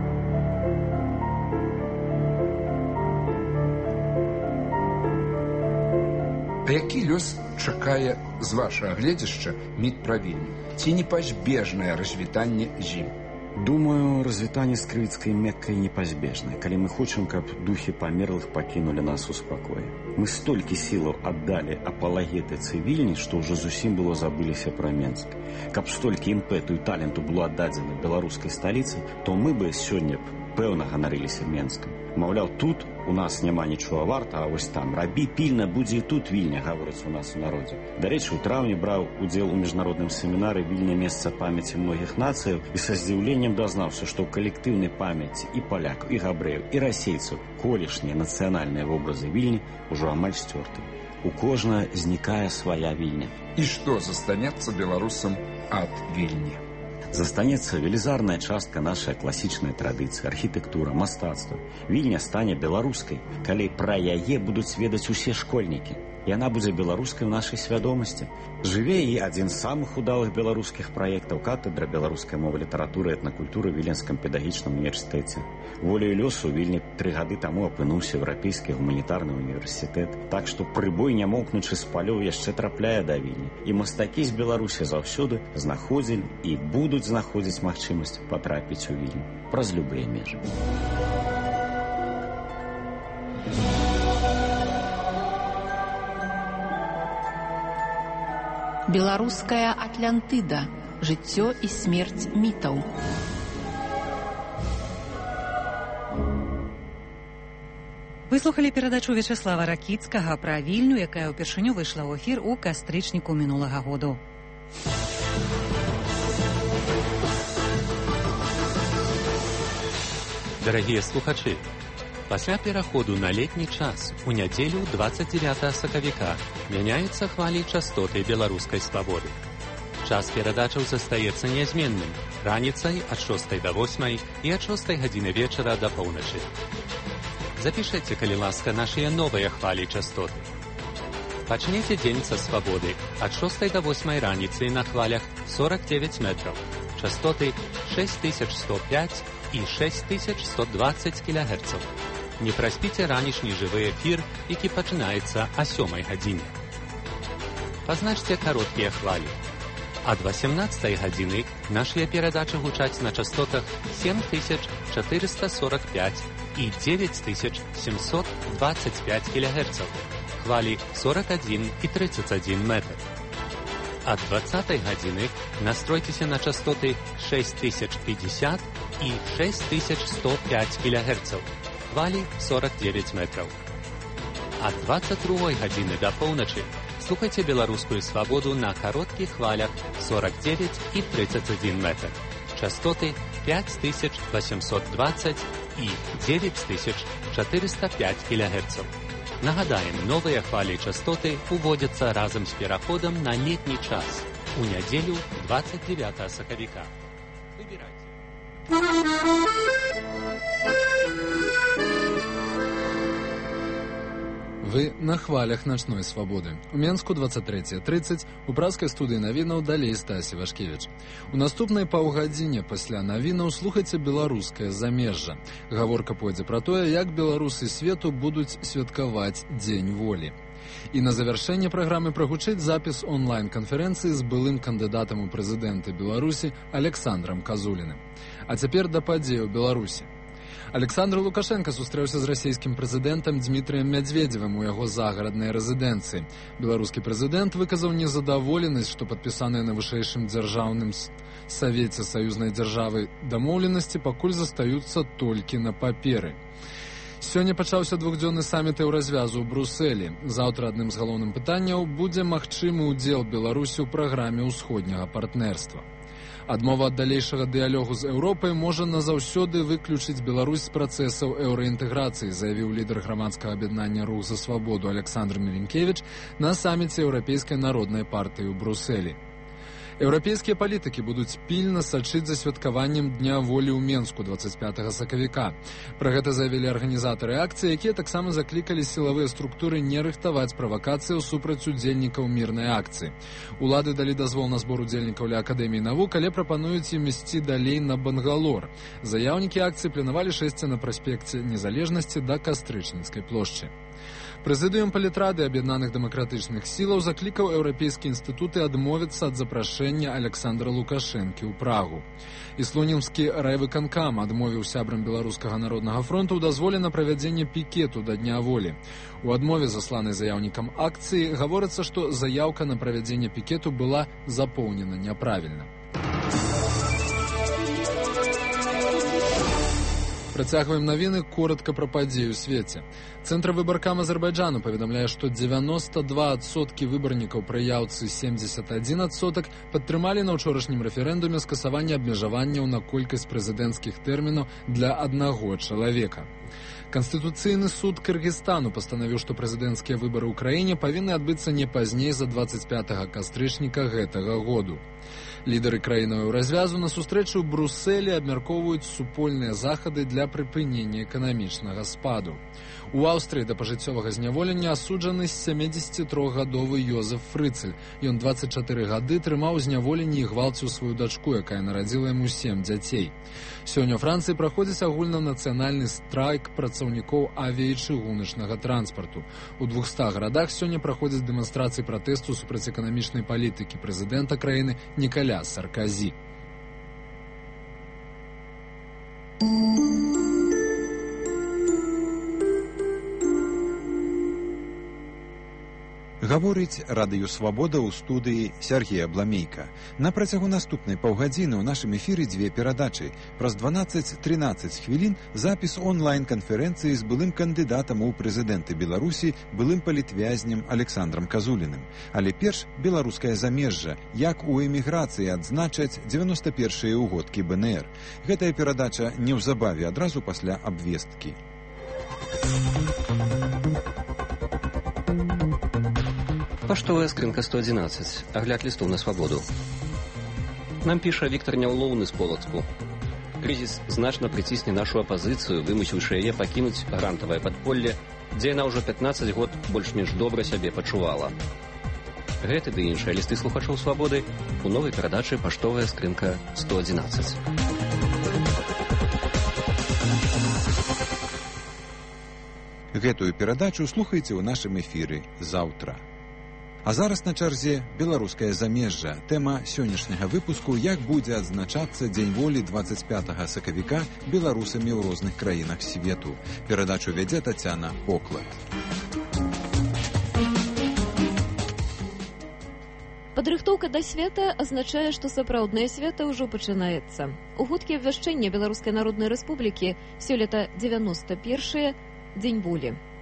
А які лёс чакае з вашага гледзяшча міт пра Вільню? Ці непазбежнае развітанне з ім? Думаю, развітанне з крывіцкай Меккай непазбежнае, калі мы хочам, каб духі памерлых пакінулі нас у спакоі. Мы столькі сілаў аддалі апалагетыцы Вільні, што ўжо зусім было забыліся пра Менск. Каб столькі імпэту і таленту было аддадзена беларускай сталіцы, то мы бы сёння б пэўна ганарыліся Менскам. Маўляў, тут у нас няма нічога варта, а вось там рабі пільна, будзе і тут Вільня, гаворыць у нас у народзе. Дарэчы, у траўні браў удзел у міжнародным семінары Вільня месца памяці многіх нацыяў і са здзіўленнем дазнаўся, што ў калектыўнай памяці і палякаў, і габрэяў, і расейцаў колішнія нацыянальныя вобразы Вільні ўжо амаль сцёрты. У кожнага знікае свая Вільня. І што застанецца беларусам ад Вільні? Застанецца велізарная частка нашай класічнай традыцыі, архітэктура, мастацтва. Вільня стане беларускай, калі пра яе будуць ведаць усе школьнікі. Яна будзе беларускай у нашай свядомасці. Жыве і адзін з самых удалых беларускіх праектаў катэдра беларускай мовы, літаратуры і этнакультуры ў Віленскім педагагічным універсітэце. Воляю лёсу Вільні тры гады таму апынуўся еўрапейскі гуманітарны універсітэт. Так што прыбой, нямоўкнучы з палёў, яшчэ трапляе да Вільні. І мастакі з Беларусі заўсёды знаходзілі і будуць знаходзіць магчымасць патрапіць у Вільню праз любыя межы. Беларуская Атлантыда. Жыццё і смерць мітаў. Выслухалі перадачу Вячаслава Ракіцкага пра Вільню, якая ўпершыню выйшла ў эфір у кастрычніку мінулага году. Дарагія слухачы, пасля пераходу на летні час у нядзелю двадцать девятого сакавіка мяняюцца хвалі частоты беларускай свабоды. Час перадачаў застаецца нязменным раніцай ад шостай да восьмай і ад шостай гадзіны вечара да поўначы. Запішэце, калі ласка, нашыя новыя хвалі частоты. Пачнеце дзень са свабоды ад шостай да восьмай раніцы на хвалях сорок девять метраў, частоты шесть тысяч сто пять і шесть тысяч сто двадцать кілогерцаў. Не праспіце ранішні жывы эфір, які пачынаецца о сёмай гадзіне. Пазначце кароткія хвалі. Ад восемнадцатай гадзіны нашыя перадачы гучаць на частотах семь тысяч четыреста сорок пять і девять тысяч семьсот двадцать пять кілогерцаў. Хвалі сорок один і тридцать один метр. Ад двадцатай гадзіны настройцеся на частоты шесть тысяч пятьдесят і шесть тысяч сто пять кілогерцаў. Хвалі сорок девять метров. Ад двадцать другой гадзіны да поўначы Слухайте «Белорусскую свободу» на коротких хвалях сорок девять и тридцать один метр. Частоты пять тысяч восемьсот двадцать и девять тысяч четыреста пять килогерцев. Нагадаем, новые хвали частоты уводятся разом с переходом на летний час у неделю двадцать девятого сакавика. Выбирайте. Вы на хвалях начной свабоды. У Менску двадцать третье тридцать, у праскай студыі навінаў далей Стасі Вашкевіч. У наступнай паўгадзіне пасля навінаў слухайце беларускае замежжа. Гаворка пойдзе пра тое, як беларусы свету будуць святкаваць Дзень волі. І на завяршэнне праграмы прагучыць запіс онлайн-канферэнцыі з былым кандыдатам у прэзідэнты Беларусі Александрам Казуліным. А цяпер да падзей у Беларусі. Александр Лукашенко сустрэўся з расійскім прэзідэнтам Дмітрыем Мядзведзевым у яго загараднай рэзідэнцыі. Беларускі прэзідэнт выказаў незадаволенасць, што падпісаныя на вышэйшым дзяржаўным савеце саюзнай дзяржавы дамоўленасці пакуль застаюцца толькі на паперы. Сёння пачаўся двухдзённы саміт еўразвязу ў Брусэлі. Заўтра адным з галоўных пытанняў будзе магчымы ўдзел Беларусі ў праграме ўсходняга партнерства. Адмова ад далейшага дыялогу з Еўропай можа назаўсёды выключыць Беларусь з працэсаў еўраінтэграцыі, заявіў лідар грамадскага аб'яднання «Рух за свабоду» Александр Мілінкевіч на саміце Еўрапейскай народнай партыі ў Брусэлі. Еўрапейскія палітыкі будуць пільна сачыць за святкаваннем Дня волі ў Менску двадцать пятого сакавіка. Пра гэта заявілі арганізатары акцыі, якія таксама заклікалі сілавыя структуры не рыхтаваць правакацыяў супраць удзельнікаў мірнай акцыі. Улады далі дазвол на збор удзельнікаў ля Акадэміі навук, але прапануюць ім ісці далей на Бангалор. Заяўнікі акцыі планавалі шэсці на праспекце Незалежнасці да Кастрычніцкай плошчы. Прэзідыум палітрады аб'яднаных дэмакратычных сілаў заклікаў еўрапейскія інстытуты адмовіцца ад запрашэння Александра Лукашэнкі ў Прагу. І слонімскі райвыканкам адмовіў сябрам Беларускага народнага фронту ў дазволе на правядзенне пікету да Дня волі. У адмове, засланай заяўнікам акцыі, гаворыцца, што заяўка на правядзенне пікету была запоўнена няправільна. Працягваем навіны коротка пра падзеі ў свеце. Цэнтр выбаркам Азербайджану паведамляе, што дзевяносто два адсоткі выбарнікаў пры яўцы семьдесят один адсотак падтрымалі на ўчорашнім рэферэндуме скасаванне абмежаванняў на колькасць прэзідэнцкіх тэрмінаў для аднаго чалавека. Канстытуцыйны суд Кыргызстану пастанавіў, што прэзідэнцкія выбары ў краіне павінны адбыцца не пазней за двадцать пятого кастрычніка гэтага году. Лідары краінаў развязу на сустрэчы ў Брусэлі абмяркоўваюць супольныя захады для прыпынення эканамічнага спаду. У Аўстрыі да пажыццёвага зняволення асуджаны сямидзесятитрохгадовы Йозеф Фрыцель. Ён двадцать чатыры гады трымаў у зняволенні і гвалціў сваю дачку, якая нарадзіла яму сем дзяцей. Сёння ў Францыі праходзіць агульнанацыянальны страйк працаўнікоў авіа- і чыгуначнага транспарту. У двухстах гарадах сёння праходзяць дэманстрацыі пратэсту супраць эканамічнай палітыкі прэзідэнта краіны Нікаля Сарказі. Гаворыць радыё «Свабода» ў студыі Сергея Бламейка. На працягу наступнай паўгадзіны ў нашым эфіры дзве перадачы. Праз дванаццаць-трынаццаць хвілін запіс онлайн-канферэнцыі з былым кандыдатам у прэзідэнты Беларусі, былым палітвязнем Александрам Казуліным. Але перш беларускае замежжа, як у эміграцыі адзначаць дзевяносто першыя ўгодкі бэ эн эр. Гэтая перадача неўзабаве адразу пасля абвесткі. Паштовая скрынка сто одиннадцать. Огляд листов на свободу. Нам піша Віктор Няўлоўны з Полацку. Крызіс значна прыцісне нашу апазіцыю, вымусіўшы яе пакінуць грантавае падполле, дзе яна ўжо пятнаццаць год больш-менш добра сябе пачувала. Гэты ды іншыя лісты слухачоў свабоды у новай перадачы «Паштовая скрынка сто одиннадцать». Гэтую перадачу слухайце ў нашым эфіры заўтра. А зараз на чарзе беларускае замежжа. Тэма сённяшняга выпуску, як будзе адзначацца Дзень волі двадцать пятого сакавіка беларусамі ў розных краінах свету. Перадачу вядзе Тацяна Поклад. Падрыхтоўка да свята азначае, што сапраўднае свята ўжо пачынаецца. У гудкі абвяшчэння Беларускай Народнай Рэспублікі сёлета дзевяносто першае Дзень волі.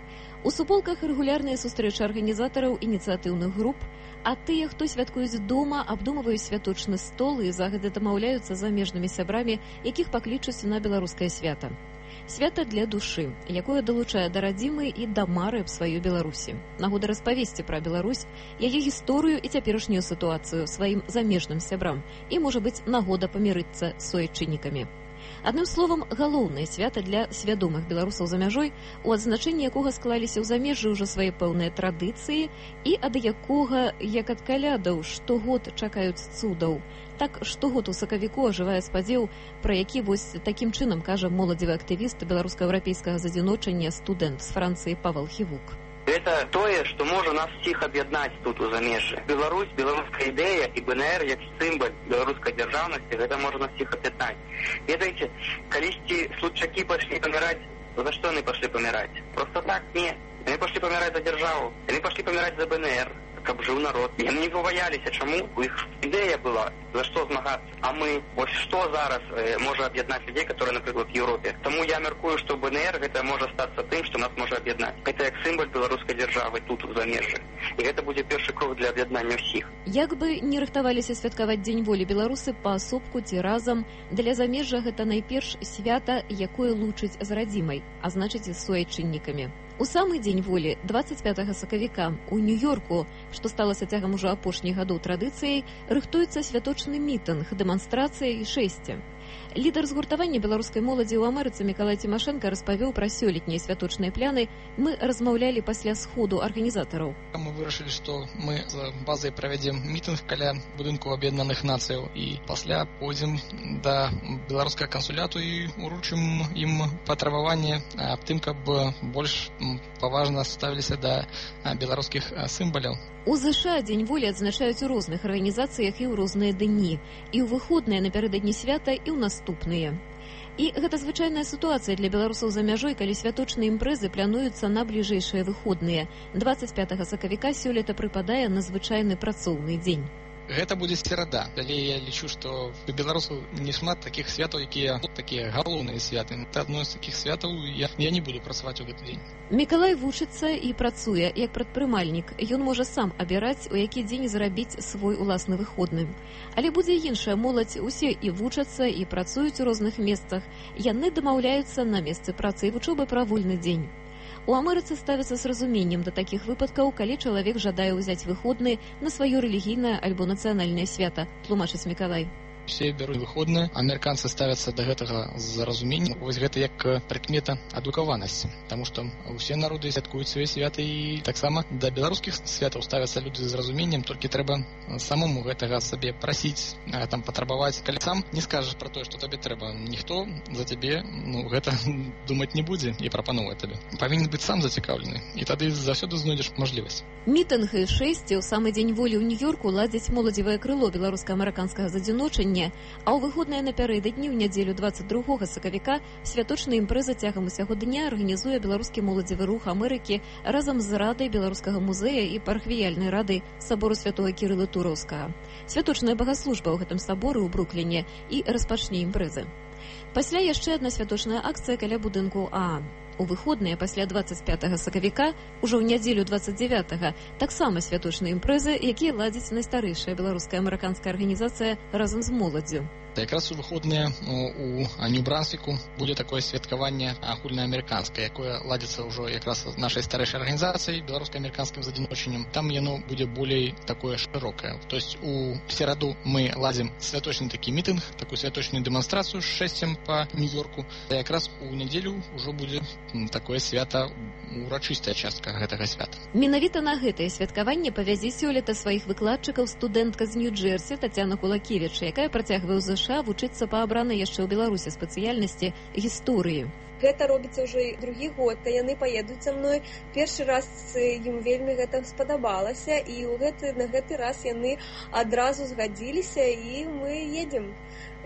У суполках рэгулярныя сустрэчы арганізатараў ініцыятыўных груп, а тыя, хто святкуюць дома, абдумваюць святочны стол і загадзя дамаўляюцца з замежнымі сябрамі, якіх паклічуць на беларускае свята. Свята для душы, якое далучае да радзімы і да мары аб сваёй Беларусі. Нагода распавесці пра Беларусь, яе гісторыю і цяперашнюю сітуацыю сваім замежным сябрам і, можа быць, нагода памірыцца з суайчыннікамі. Адным словам, галоўнае свята для свядомых беларусаў за мяжой, у адзначэнні якога склаліся ў замежжы ўжо свае пэўныя традыцыі і ад якога, як ад калядаў, штогод чакаюць цудаў. Так, штогод у сакавіку ажывае спадзеў, пра які вось такім чынам кажа моладзевы актывіст беларуска-еўрапейскага задзіночання студэнт з Францыі Павел Хівук. Это тое, што можа нас всіх аб'яднаць тут у замежжы. Беларусь, беларуская ідэя і БНР як сімвал беларускай дзяржаўнасці, гэта можа нас всіх аб'яднаць. Ведаеце, калісьці случакі пайшлі паміраць, за што яны пайшлі паміраць? Просто так, не. Яны пайшлі паміраць за дзяржаву, яны пайшлі паміраць за БНР, каб жыў народ. Яны не пабаяліся, чаму? У іх ідэя была, за што змагацца. А мы, ось што зараз э, можа аб'яднаць людзей, которые, напрыклад, в Еўропе. Таму я мяркую, што БНР гэта можа стацца тым, што нас можа аб'яднаць. Гэта як сімвал беларускай дзяржавы тут, у замежжы. І гэта будзе першы крок для аб'яднання ўсіх. Як бы не рыхтаваліся святкаваць Дзень волі беларусы паасобку ці разам, для замежжа гэта найперш свята, якое лучыць з радзімай, а значыць і з суайчыннікамі. У самы дзень волі, дваццаць пятага сакавіка, у Нью-Йорку, што сталася цягам ужо апошніх гадоў традыцыяй, рыхтуецца святочны мітынг, дэманстрацыя і шэсце. Лідар згуртавання беларускай моладзі ў Амерыцы Мікалай Цімашэнка распавёў пра сёлетнія святочныя пляны. Мы размаўлялі пасля сходу арганізатараў. Мы вырашылі, што мы з базай правядзем мітынг каля будынку Аб'яднаных Нацыяў і пасля пойдзем да беларускага кансуляту і уручым ім патрабаванне аб тым, каб больш паважна ставіліся да беларускіх сімваляў. У ЗША Дзень волі адзначаюць у розных арганізацыях і ў розныя дні, і ў выходныя напярэдадні свята, і ў наступныя. І гэта звычайная сітуацыя для беларусаў за мяжой, калі святочныя імпрэзы плануюцца на бліжэйшыя выходныя. дваццаць пятага сакавіка сёлета прыпадае на звычайны працоўны дзень. Гэта будзе серада. Далей я лічу, што у беларусаў не шмат такіх святаў, якія такія галоўныя святы. Гэта адно з такіх святаў, я, я не буду працаваць у гэты дзень. Мікалай вучыцца і працуе як прадпрымальнік. Ён можа сам абіраць, у які дзень зрабіць свой уласны выходны. Але будзе іншая моладзь, усе і вучацца, і працуюць у розных месцах. Яны дамаўляюцца на месцы працы і вучобы пра вольны дзень. У Амерыцы ставіцца з разуменнем да такіх выпадкаў, калі чалавек жадае ўзяць выходны на сваё рэлігійнае альбо нацыянальнае свята, тлумачыць Мікалай. Усе бяруць выходныя, амерыканцы ставяцца да гэтага з разуменнем. Вось гэта як прыкмета адукаванасці, таму што ўсе народы святкуюць свае святы і таксама да беларускіх святаў ставяцца людзі з разуменнем, толькі трэба самому гэтага сабе прасіць, там патрабаваць. Калі сам не скажаш пра тое, што табе трэба, ніхто за цябе ну, гэта думаць не будзе і прапановваць табе. Павінен быць сам зацікаўлены, і тады заўсёды знойдзеш мажлівасць. Мітынг і шэсце ў самы дзень волі ў Нью-Йорку ладзяць моладзевае крыло беларуска-амерыканскага задзіночання. А ў выходныя напярэдадні ў нядзелю дваццаць другога сакавіка святочная імпрэза цягам усяго дня арганізуе беларускі моладзевы рух Амерыкі разам з радай беларускага музея і пархвіяльнай радай сабору святога Кірыла Тураўскага. Святочная багаслужба ў гэтым саборы ў Брукліне і распачне імпрэзы. Пасля яшчэ адна святочная акцыя каля будынку АА. У выходныя пасля дваццаць пятага сакавіка, ужо ў нядзелю дваццаць дзевятага, таксама святочныя імпрэзы, якія ладзіць найстарэйшая беларуская амерыканская арганізацыя разам з моладдзю. Якраз у выходныя у Нью-Брансвіку будзе такое святкаванне агульнаамерыканскае, якое ладзіцца ўжо якраз нашай старэйшай арганізацыяй, беларуска-амерыканскім задзіночаннем. Там яно будзе болей такое шырокае. То есть у сераду мы ладзім святочны такі мітынг, такую святочную дэманстрацыю з шэсцем па Нью-Йорку. А якраз у нядзелю ўжо будзе такое свята, урачыстая частка гэтага свята. Менавіта на гэтае святкаванне павязе сёлета сваіх выкладчыкаў студэнтка з Нью-Джерсі Тацяна Кулакевіч, якая працягвае ў ЗША вучыцца па абранай яшчэ ў Беларусі спецыяльнасці гісторыі. Гэта робіцца ўжо другі год, а яны паедуць са мной. Першы раз ім вельмі гэта спадабалася, і ў гэты, на гэты раз яны адразу згадзіліся, і мы едзем.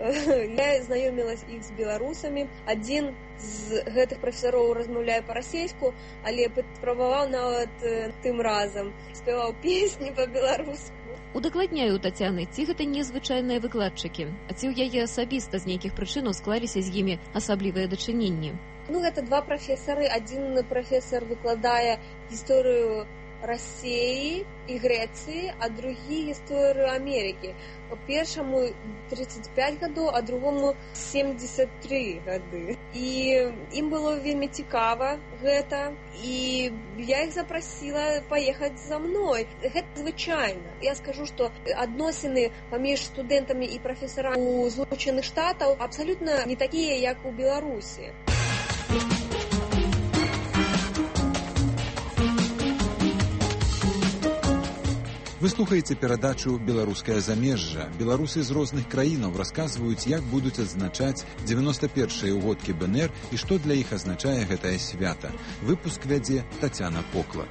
Я знаёміла іх з беларусамі. Адзін з гэтых прафесароў размаўляе па-расейску, але паспрабаваў нават тым разам. Спяваў песні па-беларуску. Удакладняю у Тацяны, ці гэта незвычайныя выкладчыкі, а ці ў яе асабіста з нейкіх прычынаў склаліся з імі асаблівыя дачыненні. Ну, гэта два прафесары. Адзін прафесар выкладае гісторыю России и Греции, а другі гісторыю Америки. Першаму тридцать пять гадоў, а другому семьдесят три гады. І ім было вельмі цікава гэта, і я іх запрасіла паехаць за мной. Гэта звычайна. Я скажу, што адносіны паміж студэнтамі і прафесарамі у Злучаных Штатаў абсалютна не такія, як у Беларусі. Вы слухаеце перадачу «Беларускае замежжа». Беларусы з розных краінаў расказваюць, як будуць адзначаць дзевяноста першыя ўгодкі БНР і што для іх азначае гэтае свята. Выпуск вядзе Тацяна Поклад.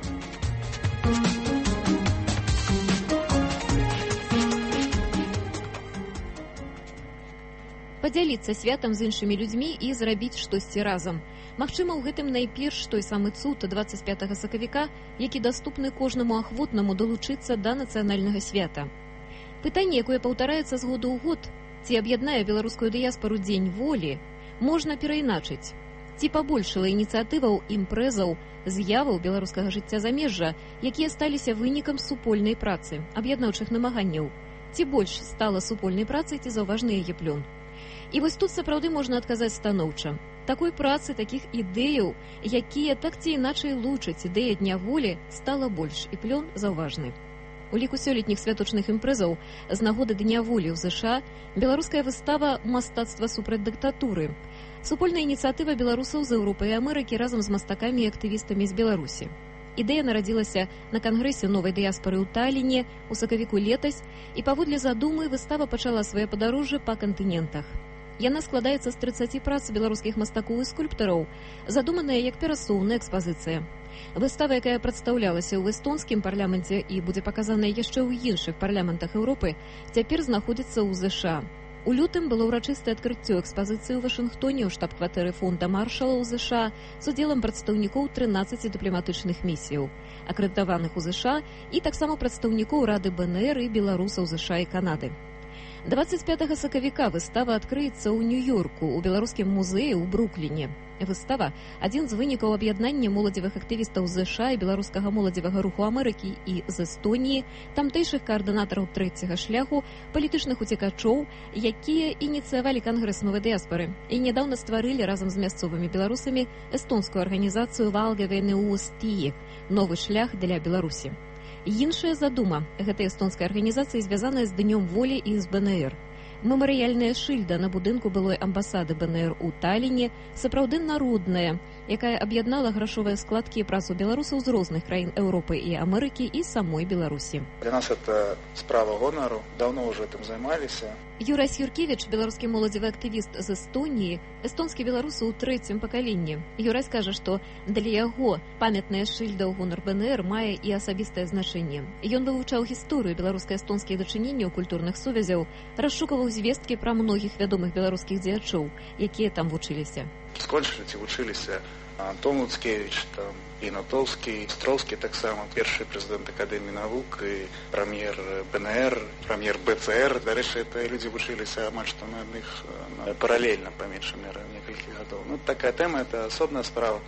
Падзяліцца святам з іншымі людзьмі і зрабіць штосьці разам. Магчыма, у гэтым найперш той самы цуд дваццаць пятага сакавіка, які даступны кожнаму ахвотнаму далучыцца да нацыянальнага свята. Пытанне, якое паўтараецца з году ў год, ці аб'яднае беларускую дыяспару дзень волі, можна перайначыць. Ці пабольшала ініцыятываў, імпрэзаў, з'яваў беларускага жыцця замежжа, якія сталіся вынікам супольнай працы, аб'яднаўчых намаганняў. Ці больш стала супольнай працай, ці заўважны яе плён. І вось тут сапраўды можна адказаць станоўча. Такой працы, такіх ідэяў, якія так ці іначай лучаць ідэя Дня волі, стала больш, і плён заўважны. У ліку сёлетніх святочных імпрэзаў з нагоды Дня волі ў ЗША беларуская выстава «Мастацтва супраць дыктатуры». Супольная ініцыятыва беларусаў з Еўропы і Амерыкі разам з мастакамі і актывістамі з Беларусі. Ідэя нарадзілася на кангрэсе новай дыяспары ў Таліне у сакавіку летась, і паводле задумы выстава пачала свае падарожжы па кантынентах. Яна складаецца з трыццаці прац беларускіх мастакоў і скульптараў, задуманая як перасоўная экспазіцыя. Выстава, якая прадстаўлялася ў эстонскім парламенце і будзе паказаная яшчэ ў іншых парламентах Еўропы, цяпер знаходзіцца ў ЗША. У лютым было ўрачыстае адкрыццё экспазіцыі ў Вашынгтоне ў штаб-кватэры фонда Маршала ў ЗША з удзелам прадстаўнікоў трынаццаці дыпламатычных місіяў, акрэдытаваных у ЗША, і таксама прадстаўнікоў Рады БНР і беларусаў ЗША і Канады. дваццаць пятага сакавіка выстава адкрыецца ў Нью-Йорку, у беларускім музеі ў Брукліне. Выстава – адзін з вынікаў аб'яднання моладзевых актывістаў ЗША і беларускага моладзевага руху Амерыкі і з Эстоніі, тамтэйшых каардынатараў трэцяга шляху, палітычных уцекачоў, якія ініцыявалі кангрэс новай дыяспары і нядаўна стварылі разам з мясцовымі беларусамі эстонскую арганізацыю «Valgevene uusi tie» – «Новы шлях для Беларусі». Іншая задума гэтай эстонскай арганізацыі звязаная з Днём волі і з БНР. Мемарыяльная шыльда на будынку былой амбасады БНР у Таліне сапраўды народная, якая аб'яднала грашовыя складкі і працу беларусаў з розных краін Еўропы і Амерыкі і самой Беларусі. Для нас это справа гонару, давно уже этим займаліся. Юрась Юркевич, беларускі моладзевы актывіст з Эстоніі, эстонскі беларусы ў трэцім пакаленні. Юрась кажа, што для яго памятная шыльда ў гонар БНР мае і асабістае значэнне. Ён вывучаў гісторыю беларуска-эстонскіх дачыненняў культурных сувязяў, расшукаваў звесткі пра многіх вядомых беларускіх дзеячоў, якія там вучыліся. Скончылі ці вучыліся Антон Луцкевич, там, і Натоўскі, Строўскі таксама, першы прэзідэнт Акадэміі навук і прам'ер БНР, прам'ер БЦР. Дарэчы, это людзі вучыліся амаль што на адных паралельна, па меншай меры, некалькі гадоў. Ну, такая тэма, это асобная справа.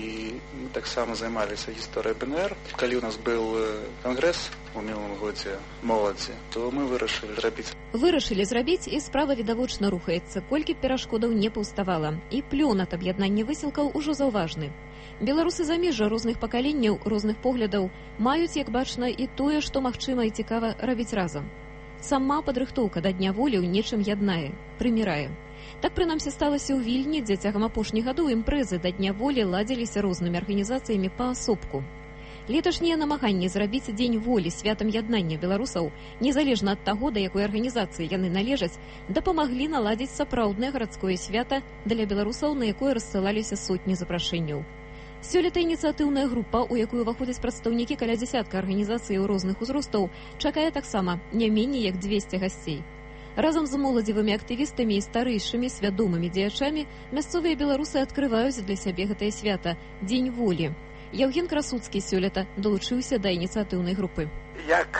І мы таксама займаліся гісторыяй БНР. Калі у нас быў кангрэс у мінулым годзе моладзі, то мы вырашылі зрабіць. Вырашылі зрабіць, і справа відавочна рухаецца, колькі перашкодаў не паўставала. І плён ад аб'яднання высілкаў ужо заўважны. Беларусы замежжа розных пакаленняў, розных поглядаў маюць, як бачна, і тое, што магчыма і цікава рабіць разам. Сама падрыхтоўка да Дня волі ў нечым яднае, прымірае. Так, прынамсі, сталася ў Вільні, дзе цягам апошніх гадоў імпрэзы да Дня волі ладзіліся рознымі арганізацыямі паасобку. Леташнія намаганні зрабіць Дзень волі святам яднання беларусаў, незалежна ад таго, да якой арганізацыі яны належаць, дапамаглі наладзіць сапраўднае гарадское свята для беларусаў, на якое рассылаліся сотні запрашэнняў. Сёлета ініцыятыўная група, у якую ўваходзяць прадстаўнікі каля дзясятка арганізацый розных узростаў, чакае таксама не меней як дзвесце гасцей. Разам з моладзевымі актывістамі і старэйшымі свядомымі дзеячамі мясцовыя беларусы адкрываюць для сябе гэтае свята – Дзень волі. Яўген Красуцкі сёлета далучыўся да ініцыятыўнай групы. Як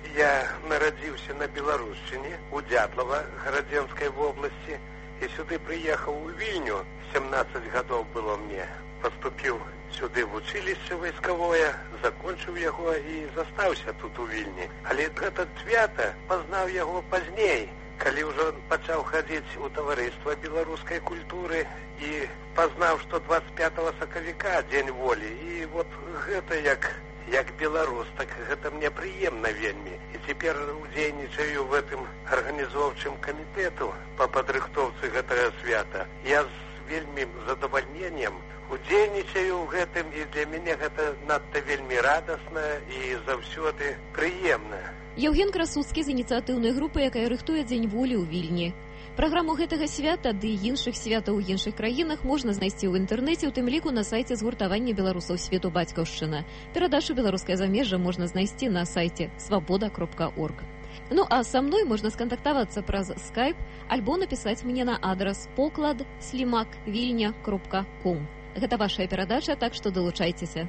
Я нарадзіўся на Беларушчыне, у Дятлава, Гарадзенскай вобласці, і сюды прыехаў у Вільню, семнадцаць гадоў было мне. Паступіў сюды в училище вайсковое, закончыў яго і застаўся тут у Вільні. Але гэта свята пазнаў яго пазней, калі ўжо пачаў хадзіць у таварыства беларускай культуры і пазнаў, што двадцать пятого сакавіка дзень волі. І вот гэта як як беларус, так гэта мне прыемна вельмі. І цяпер удзельнічаю в гэтым арганізоўчым камітэту па падрыхтоўцы гэтага свята. Я з вельмі задавальненнем удзельнічаю ў гэтым, і для мяне гэта надта вельмі радасна і заўсёды прыемна. Яўген Красуцкі з ініцыятыўнай групы, якая рыхтуе дзень волі ў Вільні. Праграму гэтага свята ды іншых святаў у іншых краінах можна знайсці ў інтэрнэце, у тым ліку на сайце згуртавання беларусаў свету бацькаўшчына. Перадачу «Беларускае замежжа» можна знайсці на сайце свабода кропка орг. Ну а са мной можна скантактавацца праз скайп альбо напісаць мне на адрас поклад слімак вільня кропка ком. Гэта вашая перадача, так што далучайцеся.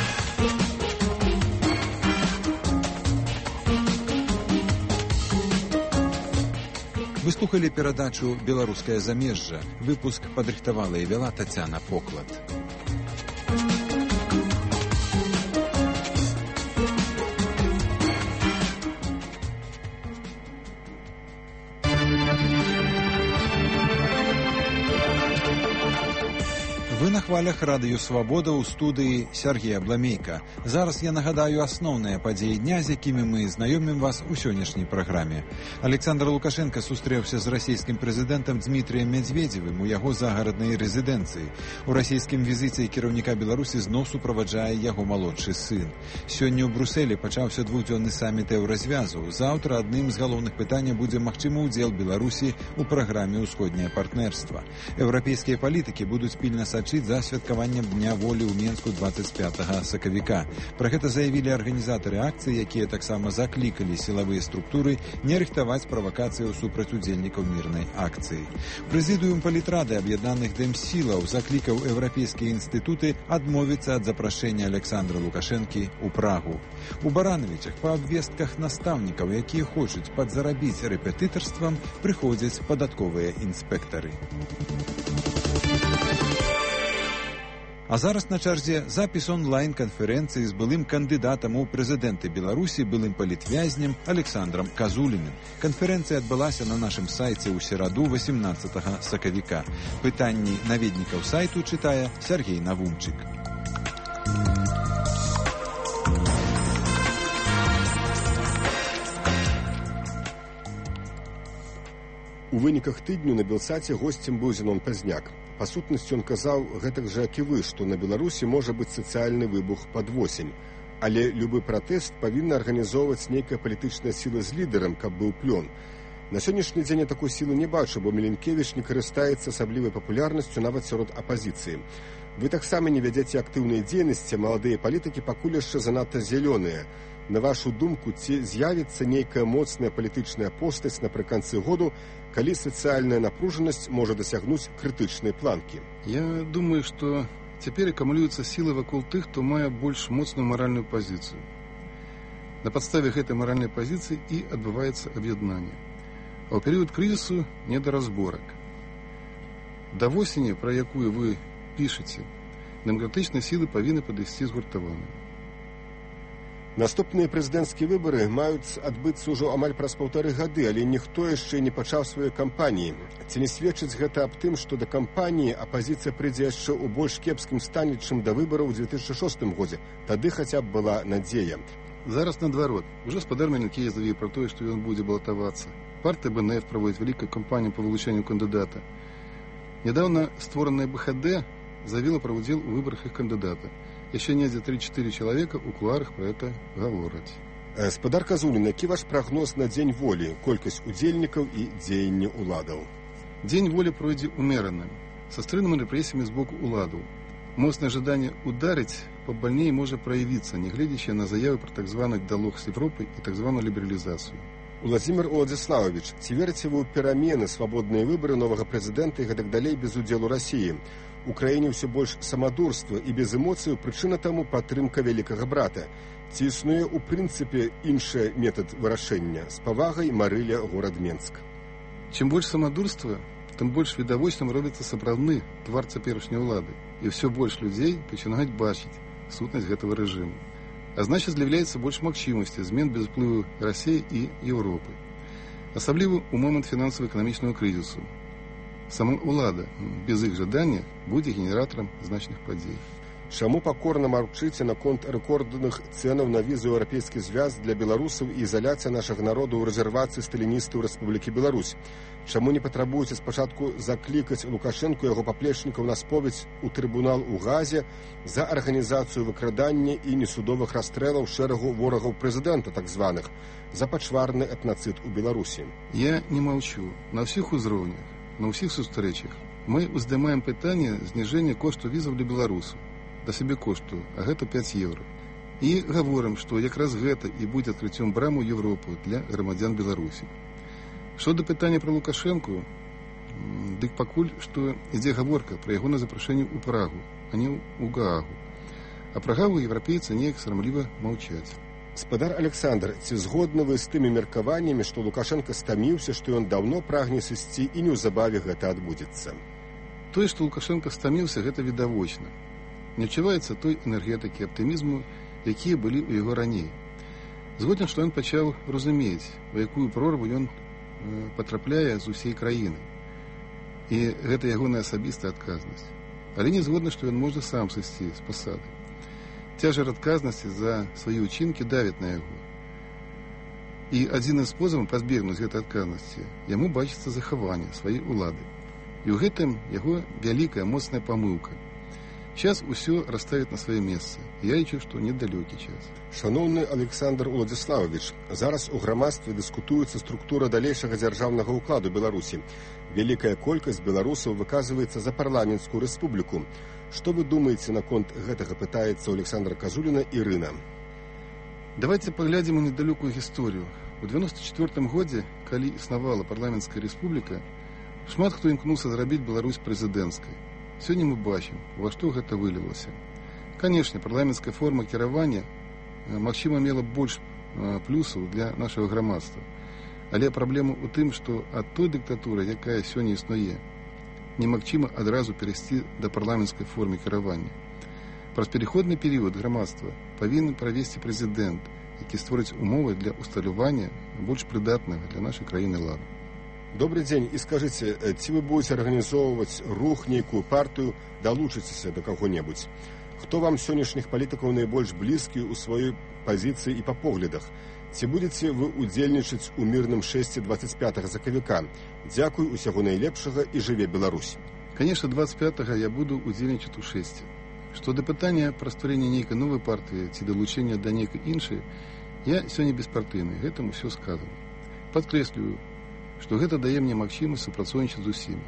Вы слухали перадачу «Беларускае замежжа». Выпуск падрыхтавала і вяла Тацяна Поклад. Вы на хвалях радыё «Свабода» ў студыі Сергея Бламейка. Зараз я нагадаю асноўныя падзеі дня, з якімі мы знаёмім вас у сённяшняй праграме. Александр Лукашенко сустрэўся з расійскім прэзідэнтам Дмітрыем Медведзевым у яго загараднай рэзідэнцыі. У расійскім візіце кіраўніка Беларусі зноў суправаджае яго малодшы сын. Сёння ў Брусэлі пачаўся двухдзённы саміт еўразвязу. Заўтра адным з галоўных пытанняў будзе магчымы ўдзел Беларусі ў праграме «Усходняе партнерства». Еўрапейскія палітыкі будуць пільна сачыць за святкаваннем Дня волі ў Менску двадцать пятого сакавіка. Пра гэта заявілі арганізатары акцыі, якія таксама заклікалі сілавыя структуры не рыхтаваць правакацыяў супраць удзельнікаў мірнай акцыі. Прэзідыум палітрады аб'яднаных дэмсілаў заклікаў еўрапейскія інстытуты адмовіцца ад запрашэння Александра Лукашэнкі ў Прагу. У Баранавічах па абвестках настаўнікаў, якія хочуць падзарабіць рэпетытарствам, прыходзяць падатковыя інспектары. А зараз на чарзе запіс онлайн-канферэнцыі з былым кандыдатам у прэзідэнты Беларусі, былым палітвязнем Александром Казуліным. Канферэнцыя адбылася на нашым сайце ў сераду восемнадцатого сакавіка. Пытанні наведнікаў сайту чытае Сергей Навумчык. У выніках тыдню на Белсаце госцем быў Зенон Пазняк. Па сутнасці ён казаў гэтак жа, як і вы, што на Беларусі можа быць сацыяльны выбух пад восень. Але любы пратэст павінна арганізоўваць нейкая палітычная сіла з лідарам, каб быў плён. На сённяшні дзень я такой сілы не бачу, бо Міленкевіч не карыстаецца асаблівай папулярнасцю нават сярод апазіцыі. Вы таксама не вядзеце актыўнай дзейнасці, маладыя палітыкі пакуль яшчэ занадта зялёныя. На вашу думку, ці з'явіцца нейкая моцная палітычная постаць напрыканцы году, калі сацыяльная напружанасць можа дасягнуць крытычнай планкі? Я думаю, што цяпер акумулююцца сілы вакол тых, хто мае больш моцную маральную пазіцыю. На падставе гэтай маральнай пазіцыі і адбываецца аб'яднанне. А ў перыяд крызісу не да разборак. Да восені, пра якую вы пішаце, дэмакратычныя сілы павінны падысці згуртавана. Наступныя прэзідэнцкія выбары маюць адбыцца ўжо амаль праз паўтары гады, але ніхто яшчэ не пачаў сваёй кампаніі. Ці не сведчыць гэта аб тым, што да кампаніі апазіцыя прыйдзе яшчэ ў больш кепскім стане, чым да выбараў у две тысячи шостым годзе? Тады хаця б была надзея. Зараз наадварот. Уже гаспадар Міленкевіч заявіў пра тое, што ён будзе балатавацца. Партыя БНФ праводзіць вялікую кампанію па вылучэнню кандыдата. Нядаўна створаная БХД заявіла пра ўдзел у выбарах іх кандыдата. Яшчэ недзе три-четыре чалавека ў кулуарах пра гэта гавораць. Гаспадар Казулін, які ваш прагноз на дзень волі, колькасць удзельнікаў і дзеянне ўладаў? Дзень волі пройдзе умерана, са стрыманымі рэпрэсіямі з боку ўладаў. Моцнае жаданне ударыць пабальней можа праявіцца, нягледзячы на заявы пра так званы дыалог з Европай і так званую лібералізацыю. Владзімір Уладзіславович, ці верыце вы ў перамены, свабодныя выбары новага прэзідэнта і гэтак далей без удзелу Расіі? У краіне ўсё больш самадурства і без эмоцыяў, прычына таму падтрымка вялікага брата. Ці існуе ў прынцыпе іншы метад вырашэння? З павагай, Марыля, горад Менск. Чым больш самадурства, тым больш відавочным робіцца сапраўдны твар цяперашняй улады, і ўсё больш людзей пачынаюць бачыць сутнасць гэтага рэжыму. А значыць, з'яўляецца больш магчымасці змен без уплыву Расіі і Еўропы. Асабліва ў момант фінансава-эканамічнага крызісу. Сама ўлада без іх жадання будзе генератарам значных падзей. Чаму пакорна маўчыце наконт рэкордных цэнаў на візу еўрапейскі звяз для беларусаў і ізаляцыя нашага народу ў рэзервацыі сталіністаў Рэспублікі Беларусь? Чаму не патрабуеце спачатку заклікаць Лукашэнку яго паплечнікаў на споведь у трыбунал у Газе за арганізацыю выкрадання і несудовых расстрэлаў шэрагу ворагаў прэзідэнта, так званых, за пачварны этнацыд у Беларусі? Я не маўчу. На ўсіх узроўнях, на ўсіх сустрэчах мы уздымаем пытанне зніжэння кошту візаў для беларусаў да сабе кошту, а гэта пяць еўра. І гаворым, што якраз гэта і будзе адкрыццём браму Еўропы для грамадзян Беларусі. Што да пытання пра Лукашэнку, дык пакуль што ідзе гаворка пра яго на запрашэнне ў Прагу, а не ў Гаагу. А пра Гаагу еўрапейцы неяк сарамліва маўчаць. Спадар Александр, ці згодны вы з тымі меркаваннямі, што Лукашэнка стаміўся, што ён даўно прагне сысці і неўзабаве гэта адбудзецца? Тое, што Лукашэнка стаміўся, гэта відавочна. Не адчуваецца той энергетыкі аптымізму, якія былі ў яго раней. Згоден, што ён пачаў разумець, у якую прорву ён патрапляе з усей краіны. І гэта ягоная асабістая адказнасць. Але не згодна, што ён можа сам сысці з пасады. Цяжар адказнасці за свае ўчынкі давіць на яго. І адзіным спосабам пазбегнуць гэтай адказнасці яму бачыцца захаванне сваёй улады. І ў гэтым яго вялікая моцная памылка. Час усё расставіць на свае месцы. Я лічу, што недалёкі час. Шаноўны Александр Уладзіславович, зараз у грамадстве дыскутуецца структура далейшага дзяржаўнага ўкладу Беларусі. Вялікая колькасць беларусаў выказваецца за парламенцкую рэспубліку. Што вы думаеце наконт гэтага, пытаецца Александра Казуліна Ірына. Давайте паглядзім у недалёкую гісторыю. У девяносто четвёртым годзе, калі існавала парламенцкая рэспубліка, шмат хто імкнуўся зрабіць Беларусь прэзідэнцкай. Сёння мы бачым, ва што гэта вылілася. Канешне, парламенцкая форма кіравання, магчыма, мела больш плюсаў для нашага грамадства. Але праблема ў тым, што ад той дыктатуры, якая сёння існуе, немагчыма адразу перайсці да парламенцкай формы кіравання. Праз пераходны перыяд грамадства павінен правесці прэзідэнт, які створыць умовы для усталявання больш прыдатнага для нашай краіны ладу. Добрый дзень, і скажыце, ці вы будете арганізоўваць рух, нейкую партыю, далучыцеся да каго-небудзь? Хто вам сённяшніх палітыкаў найбольш блізкі ў сваёй пазіцыі і па поглядах? Ці будете вы удзельнічаць у мірным шэсце двадцать пятага сакавіка? Дзякуй, усяго найлепшага і жыве Беларусь. Конечно, двадцать пятага я буду удзельнічаць у шэсце. Што да пытання пра стварэнне нейкай новай партыі ці далучэння да нейкай іншай, я сёння беспартыйны, гэтым усё сказано. Падкрэслюю, што гэта дае мне магчымасць супрацоўнічаць з усімі.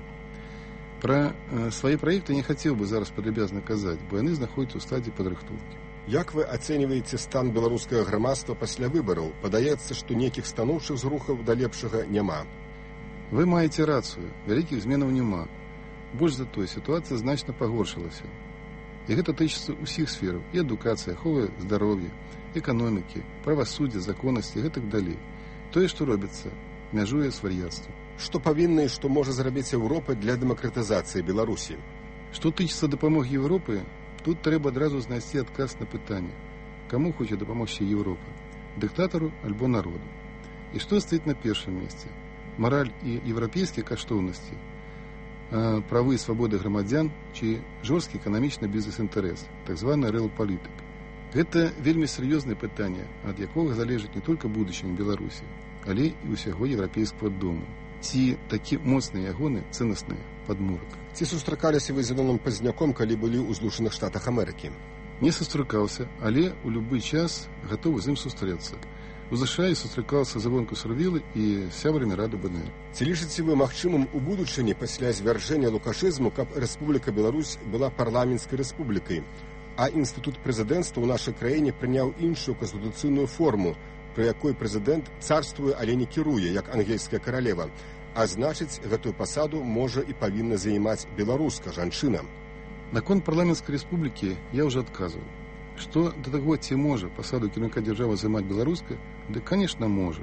Пра э, свае праекты не хацеў бы зараз падрабязна казаць, бо яны знаходзяцца ў стадыі падрыхтоўкі. Як вы ацэньваеце стан беларускага грамадства пасля выбараў? Падаецца, што нейкіх станоўчых зрухаў да лепшага няма. Вы маеце рацыю, вялікіх зменаў няма. Больш за тое, сітуацыя значна пагоршылася. І гэта тычыцца ўсіх сфераў, і адукацыя, аховы здароўя, эканомікі, правасуддзя, законнасці і гэтак далей. Тое, што робіцца, мяжуе з вар'яцтвам. Што павінна і што можа зрабіць Еўропа для дэмакратызацыі Беларусі? Што тычыцца дапамогі Еўропы, тут трэба адразу знайсці адказ на пытанне, каму хоча дапамогчы Еўропа, дыктатару альбо народу. І што стаіць на першым месцы? Мараль і еўрапейскія каштоўнасці, правы і свабоды грамадзян ці жорсткі эканамічны бізнес-інтарэс, так званы рэал-палітык. Гэта вельмі сур'ёзнае пытанне, ад якога залежыць не толькі будучыня Беларусі, але і ўсяго еўрапейскага дому. Ці такі моцныя ягоны цэннасныя падмурак. Ці сустракаліся вы з Зеленым Пазняком, калі былі ў Злучаных Штатах Амерыкі? Не сустракаўся, але ў любы час гатовы з ім сустрэцца. У ЗША сустракаўся з Івонкай Сурвілай і сябрамі Рады БНР. Ці лічыце вы магчымым у будучыні пасля звяржэння лукашызму, каб Рэспубліка Беларусь была парламенцкай рэспублікай, а інстытут прэзідэнцтва ў нашай краіне прыняў іншую канстытуцыйную форму, пры якой прэзідэнт царствуе, але не кіруе, як ангельская каралева, а значыць, гэтую пасаду можа і павінна займаць беларуска жанчына. Наконт парламенцкай рэспублікі я ўжо адказваў, што да таго ці можа пасаду кіраўніка дзяржавы займаць беларуска, ды, конечно, можа.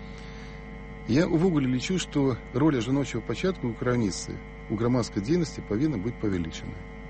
Я увогуле лічу, што роля жаночага пачатку ў кіраўніцтве у грамадскай дзейнасці павінна быць павялічана.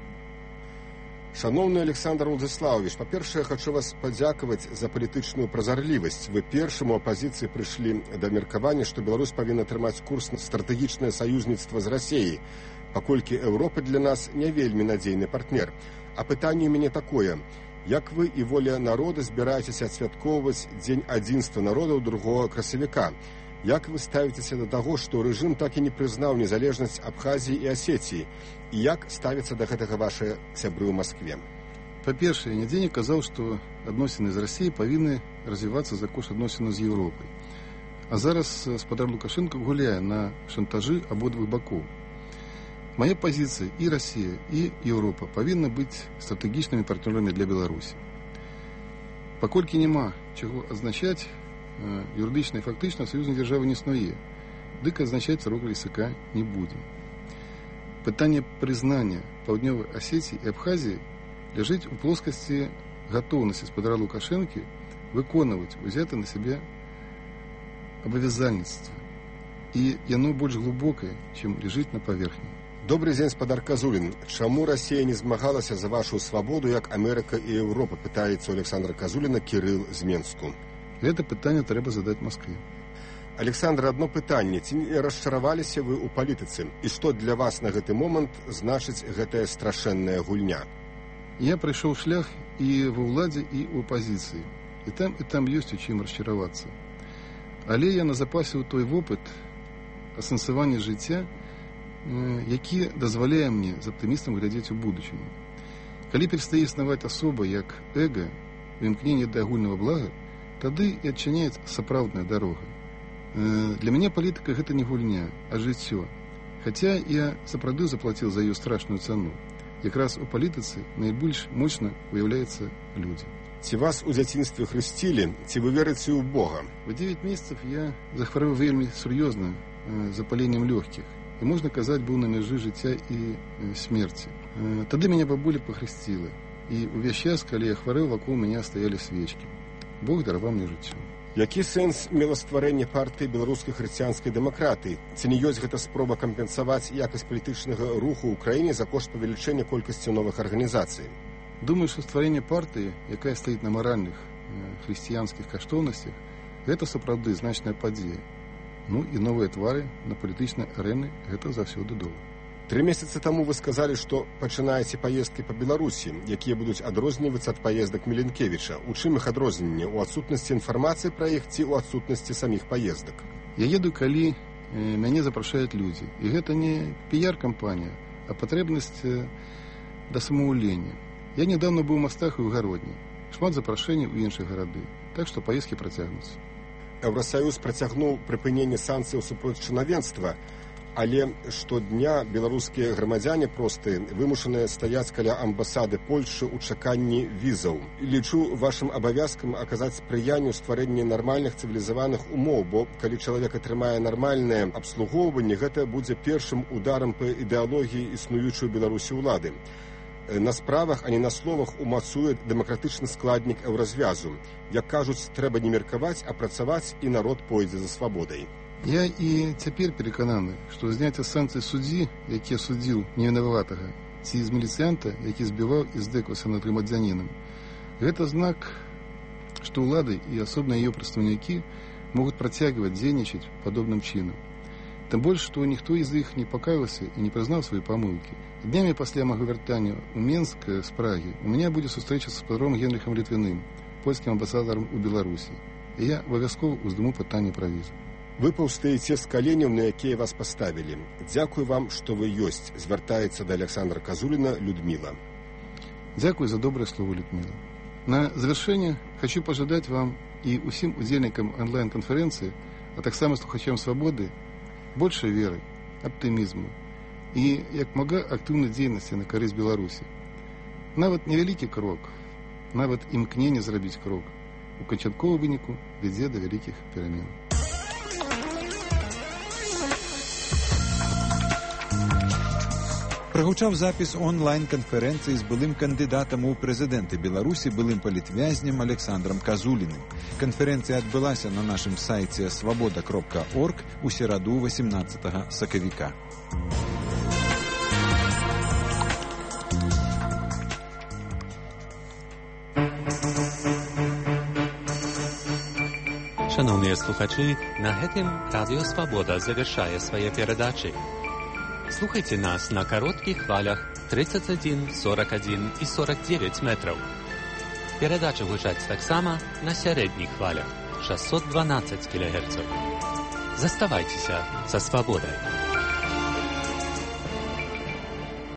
Шановны Александр Владиславович, па-першае, хочу вас падзякаваць за палітычную празарлівасць. Вы першым у апазіцыі прыйшлі да меркавання, што Беларусь павінна трымаць курс на стратэгічнае саюзніцтва з Расіяй, паколькі Еўропа для нас не вельмі надзейны партнер. А пытанне у мяне такое: як вы і воля народа збіраецеся адсвяткоўваць дзень адзінства народаў другога красавіка? Як вы ставіцеся да таго, што рэжым так і не прызнаў незалежнасць Абхазіі і Асетіі? І як ставяцца да гэтага вашыя сябры ў Маскве? Па-першае, я нідзе не казаў, што адносіны з Расіяй павінны развівацца за кошт адносінаў з Еўропай. А зараз спадар Лукашенко гуляе на шантажы абодвух бакоў. Мая пазіцыя і Расія, і Еўропа павінны быць стратэгічнымі партнёрамі для Беларусі. Паколькі няма чаго азначаць, юрыдычна і фактычна саюзнай дзяржавы не існуе, дык азначаць срок языка не будзе. Пытанне прызнання Паўднёвай Асетіі і Абхазіі ляжыць у плоскасці гатоўнасці спадара Лукашэнкі выконваць узяты на сябе абавязальніцтва. І яно больш глыбокае, чым ляжыць на паверхні. Добрый дзень, спадар Казулін. Чаму Расія не змагалася за вашу свабоду, як Амерыка і Еўропа, пытаецца у Александра Казуліна Кірыл з Менску. Гэта пытанне трэба задаць Маскве. Александр, одно пытанне. Ці не расчараваліся вы ў палітыцы? І што для вас на гэты момант значыць гэтая страшэнная гульня? Я прайшоў шлях і ва ўладзе, і ў апазіцыі. І там, і там ёсць у чым расчаравацца. Але я назапасіў той вопыт асэнсавання жыцця, які дазваляе мне з аптымістам глядзець у будучыню. Калі перастае існаваць асоба як эго, імкненне да агульнага блага, тады і адчыняецца сапраўдная дарога. Для мяне палітыка гэта не гульня, а жыццё. Хаця я сапраўды заплаціў за ёю страшную цану. Якраз у палітыцы найбольш мощна уяўляюцца людзі. Ці вас у дзяцінстве хрысцілі, ці вы верыце ў Бога? В девять месяцев я захварэў вельмі сур'ёзна запаленнем лёгкіх. І можна казаць, быў на мяжы жыцця і смерці. Тады мяне бабуля пахрысціла. І ўвесь час, калі я хварэў, вакол мяне стаялі свечкі. Бог дараваў мне жыццё. Які сэнс мела стварэнне партыі беларускай хрысціянскай дэмакратыі? Ці не ёсць гэта спроба кампенсаваць якасць палітычнага руху ў краіне за кошт павелічэння колькасці новых арганізацый? Думаю, што стварэнне партыі, якая стаіць на маральных хрысціянскіх каштоўнасцях, гэта сапраўды значная падзея. Ну і новыя твары на палітычнай арэны гэта заўсёды добра. Тры месяцы таму вы сказалі, што пачынаеце паездкі па Беларусі, якія будуць адрознівацца ад паездак Міленкевіча. У чым іх адрозненне? У адсутнасці інфармацыі пра іх ці ў адсутнасці саміх паездак? Я еду, калі э, мяне запрашаюць людзі. І гэта не піяр-кампанія, а патрэбнасць э, да самаўлення. Я нядаўна быў у Мастах і ў Гародні. Шмат запрашэнняў у іншыя гарады. Так што паездкі працягнуцца. Еўрасаюз працягнуў прыпыненне санкцыяў супроць чынавенства, але штодня беларускія грамадзяне простыя вымушаныя стаяць каля амбасады Польшы ў чаканні візаў. Лічу вашым абавязкам аказаць спрыянне ў стварэнні нармальных цывілізаваных умоў, бо калі чалавек атрымае нармальнае абслугоўванне, гэта будзе першым ударам па ідэалогіі існуючай у Беларусі ўлады. На справах, а не на словах умацуе дэмакратычны складнік еўразвязу. Як кажуць, трэба не меркаваць, а працаваць, і народ пойдзе за свабодай. Я і цяпер перакананы, што зняцце санкцый суддзі, які судзіў невінаватага, ці з міліцыянта, які збіваў і здзекаваўся над грамадзянінам, гэта знак, што ўлады і асобна яе прадстаўнікі могуць працягваць дзейнічаць падобным чынам. Тым больш, што ніхто з іх не пакаяўся і не прызнаў свае памылкі. Днямі пасля майго вяртання ў Менск з Прагі у мяне будзе сустрэча з спадаром Генрыхам Літвіным, польскім амбасадарам у Беларусі. І я абавязкова ўздыму пытанне пра візу. Вы паўстаеце з каленяў, на якія вас паставілі. Дзякуй вам, што вы ёсць, звяртаецца да Александра Казуліна Людмила. Дзякуй за добрае слово, Людмила. На завершэнне хочу пажадаць вам і ўсім удзельнікам онлайн-канферэнцыі, а таксама слухачам свабоды, большай веры, аптымізму і як мага актыўнай дзейнасці на карысць Беларусі. Нават невялікі крок, нават імкненне зрабіць крок у канчатковым выніку вядзе да вялікіх перамен. Прагучаў запіс онлайн-канферэнцыі з былым кандыдатам у прэзідэнты Беларусі, былым палітвязнем Александром Казуліным. Канферэнцыя адбылася на нашым сайце свабода кропка орг у сераду васемнаццатага сакавіка. Шановныя слухачы, на гэтым Радыё Свабода завяршае свае перадачы. Слухайте нас на коротких хвалях тридцать один, сорок один и сорок девять метров. Передача гучаць таксама на сярэдніх хвалях шестьсот двенадцать килогерцев. Заставайтеся со свободой.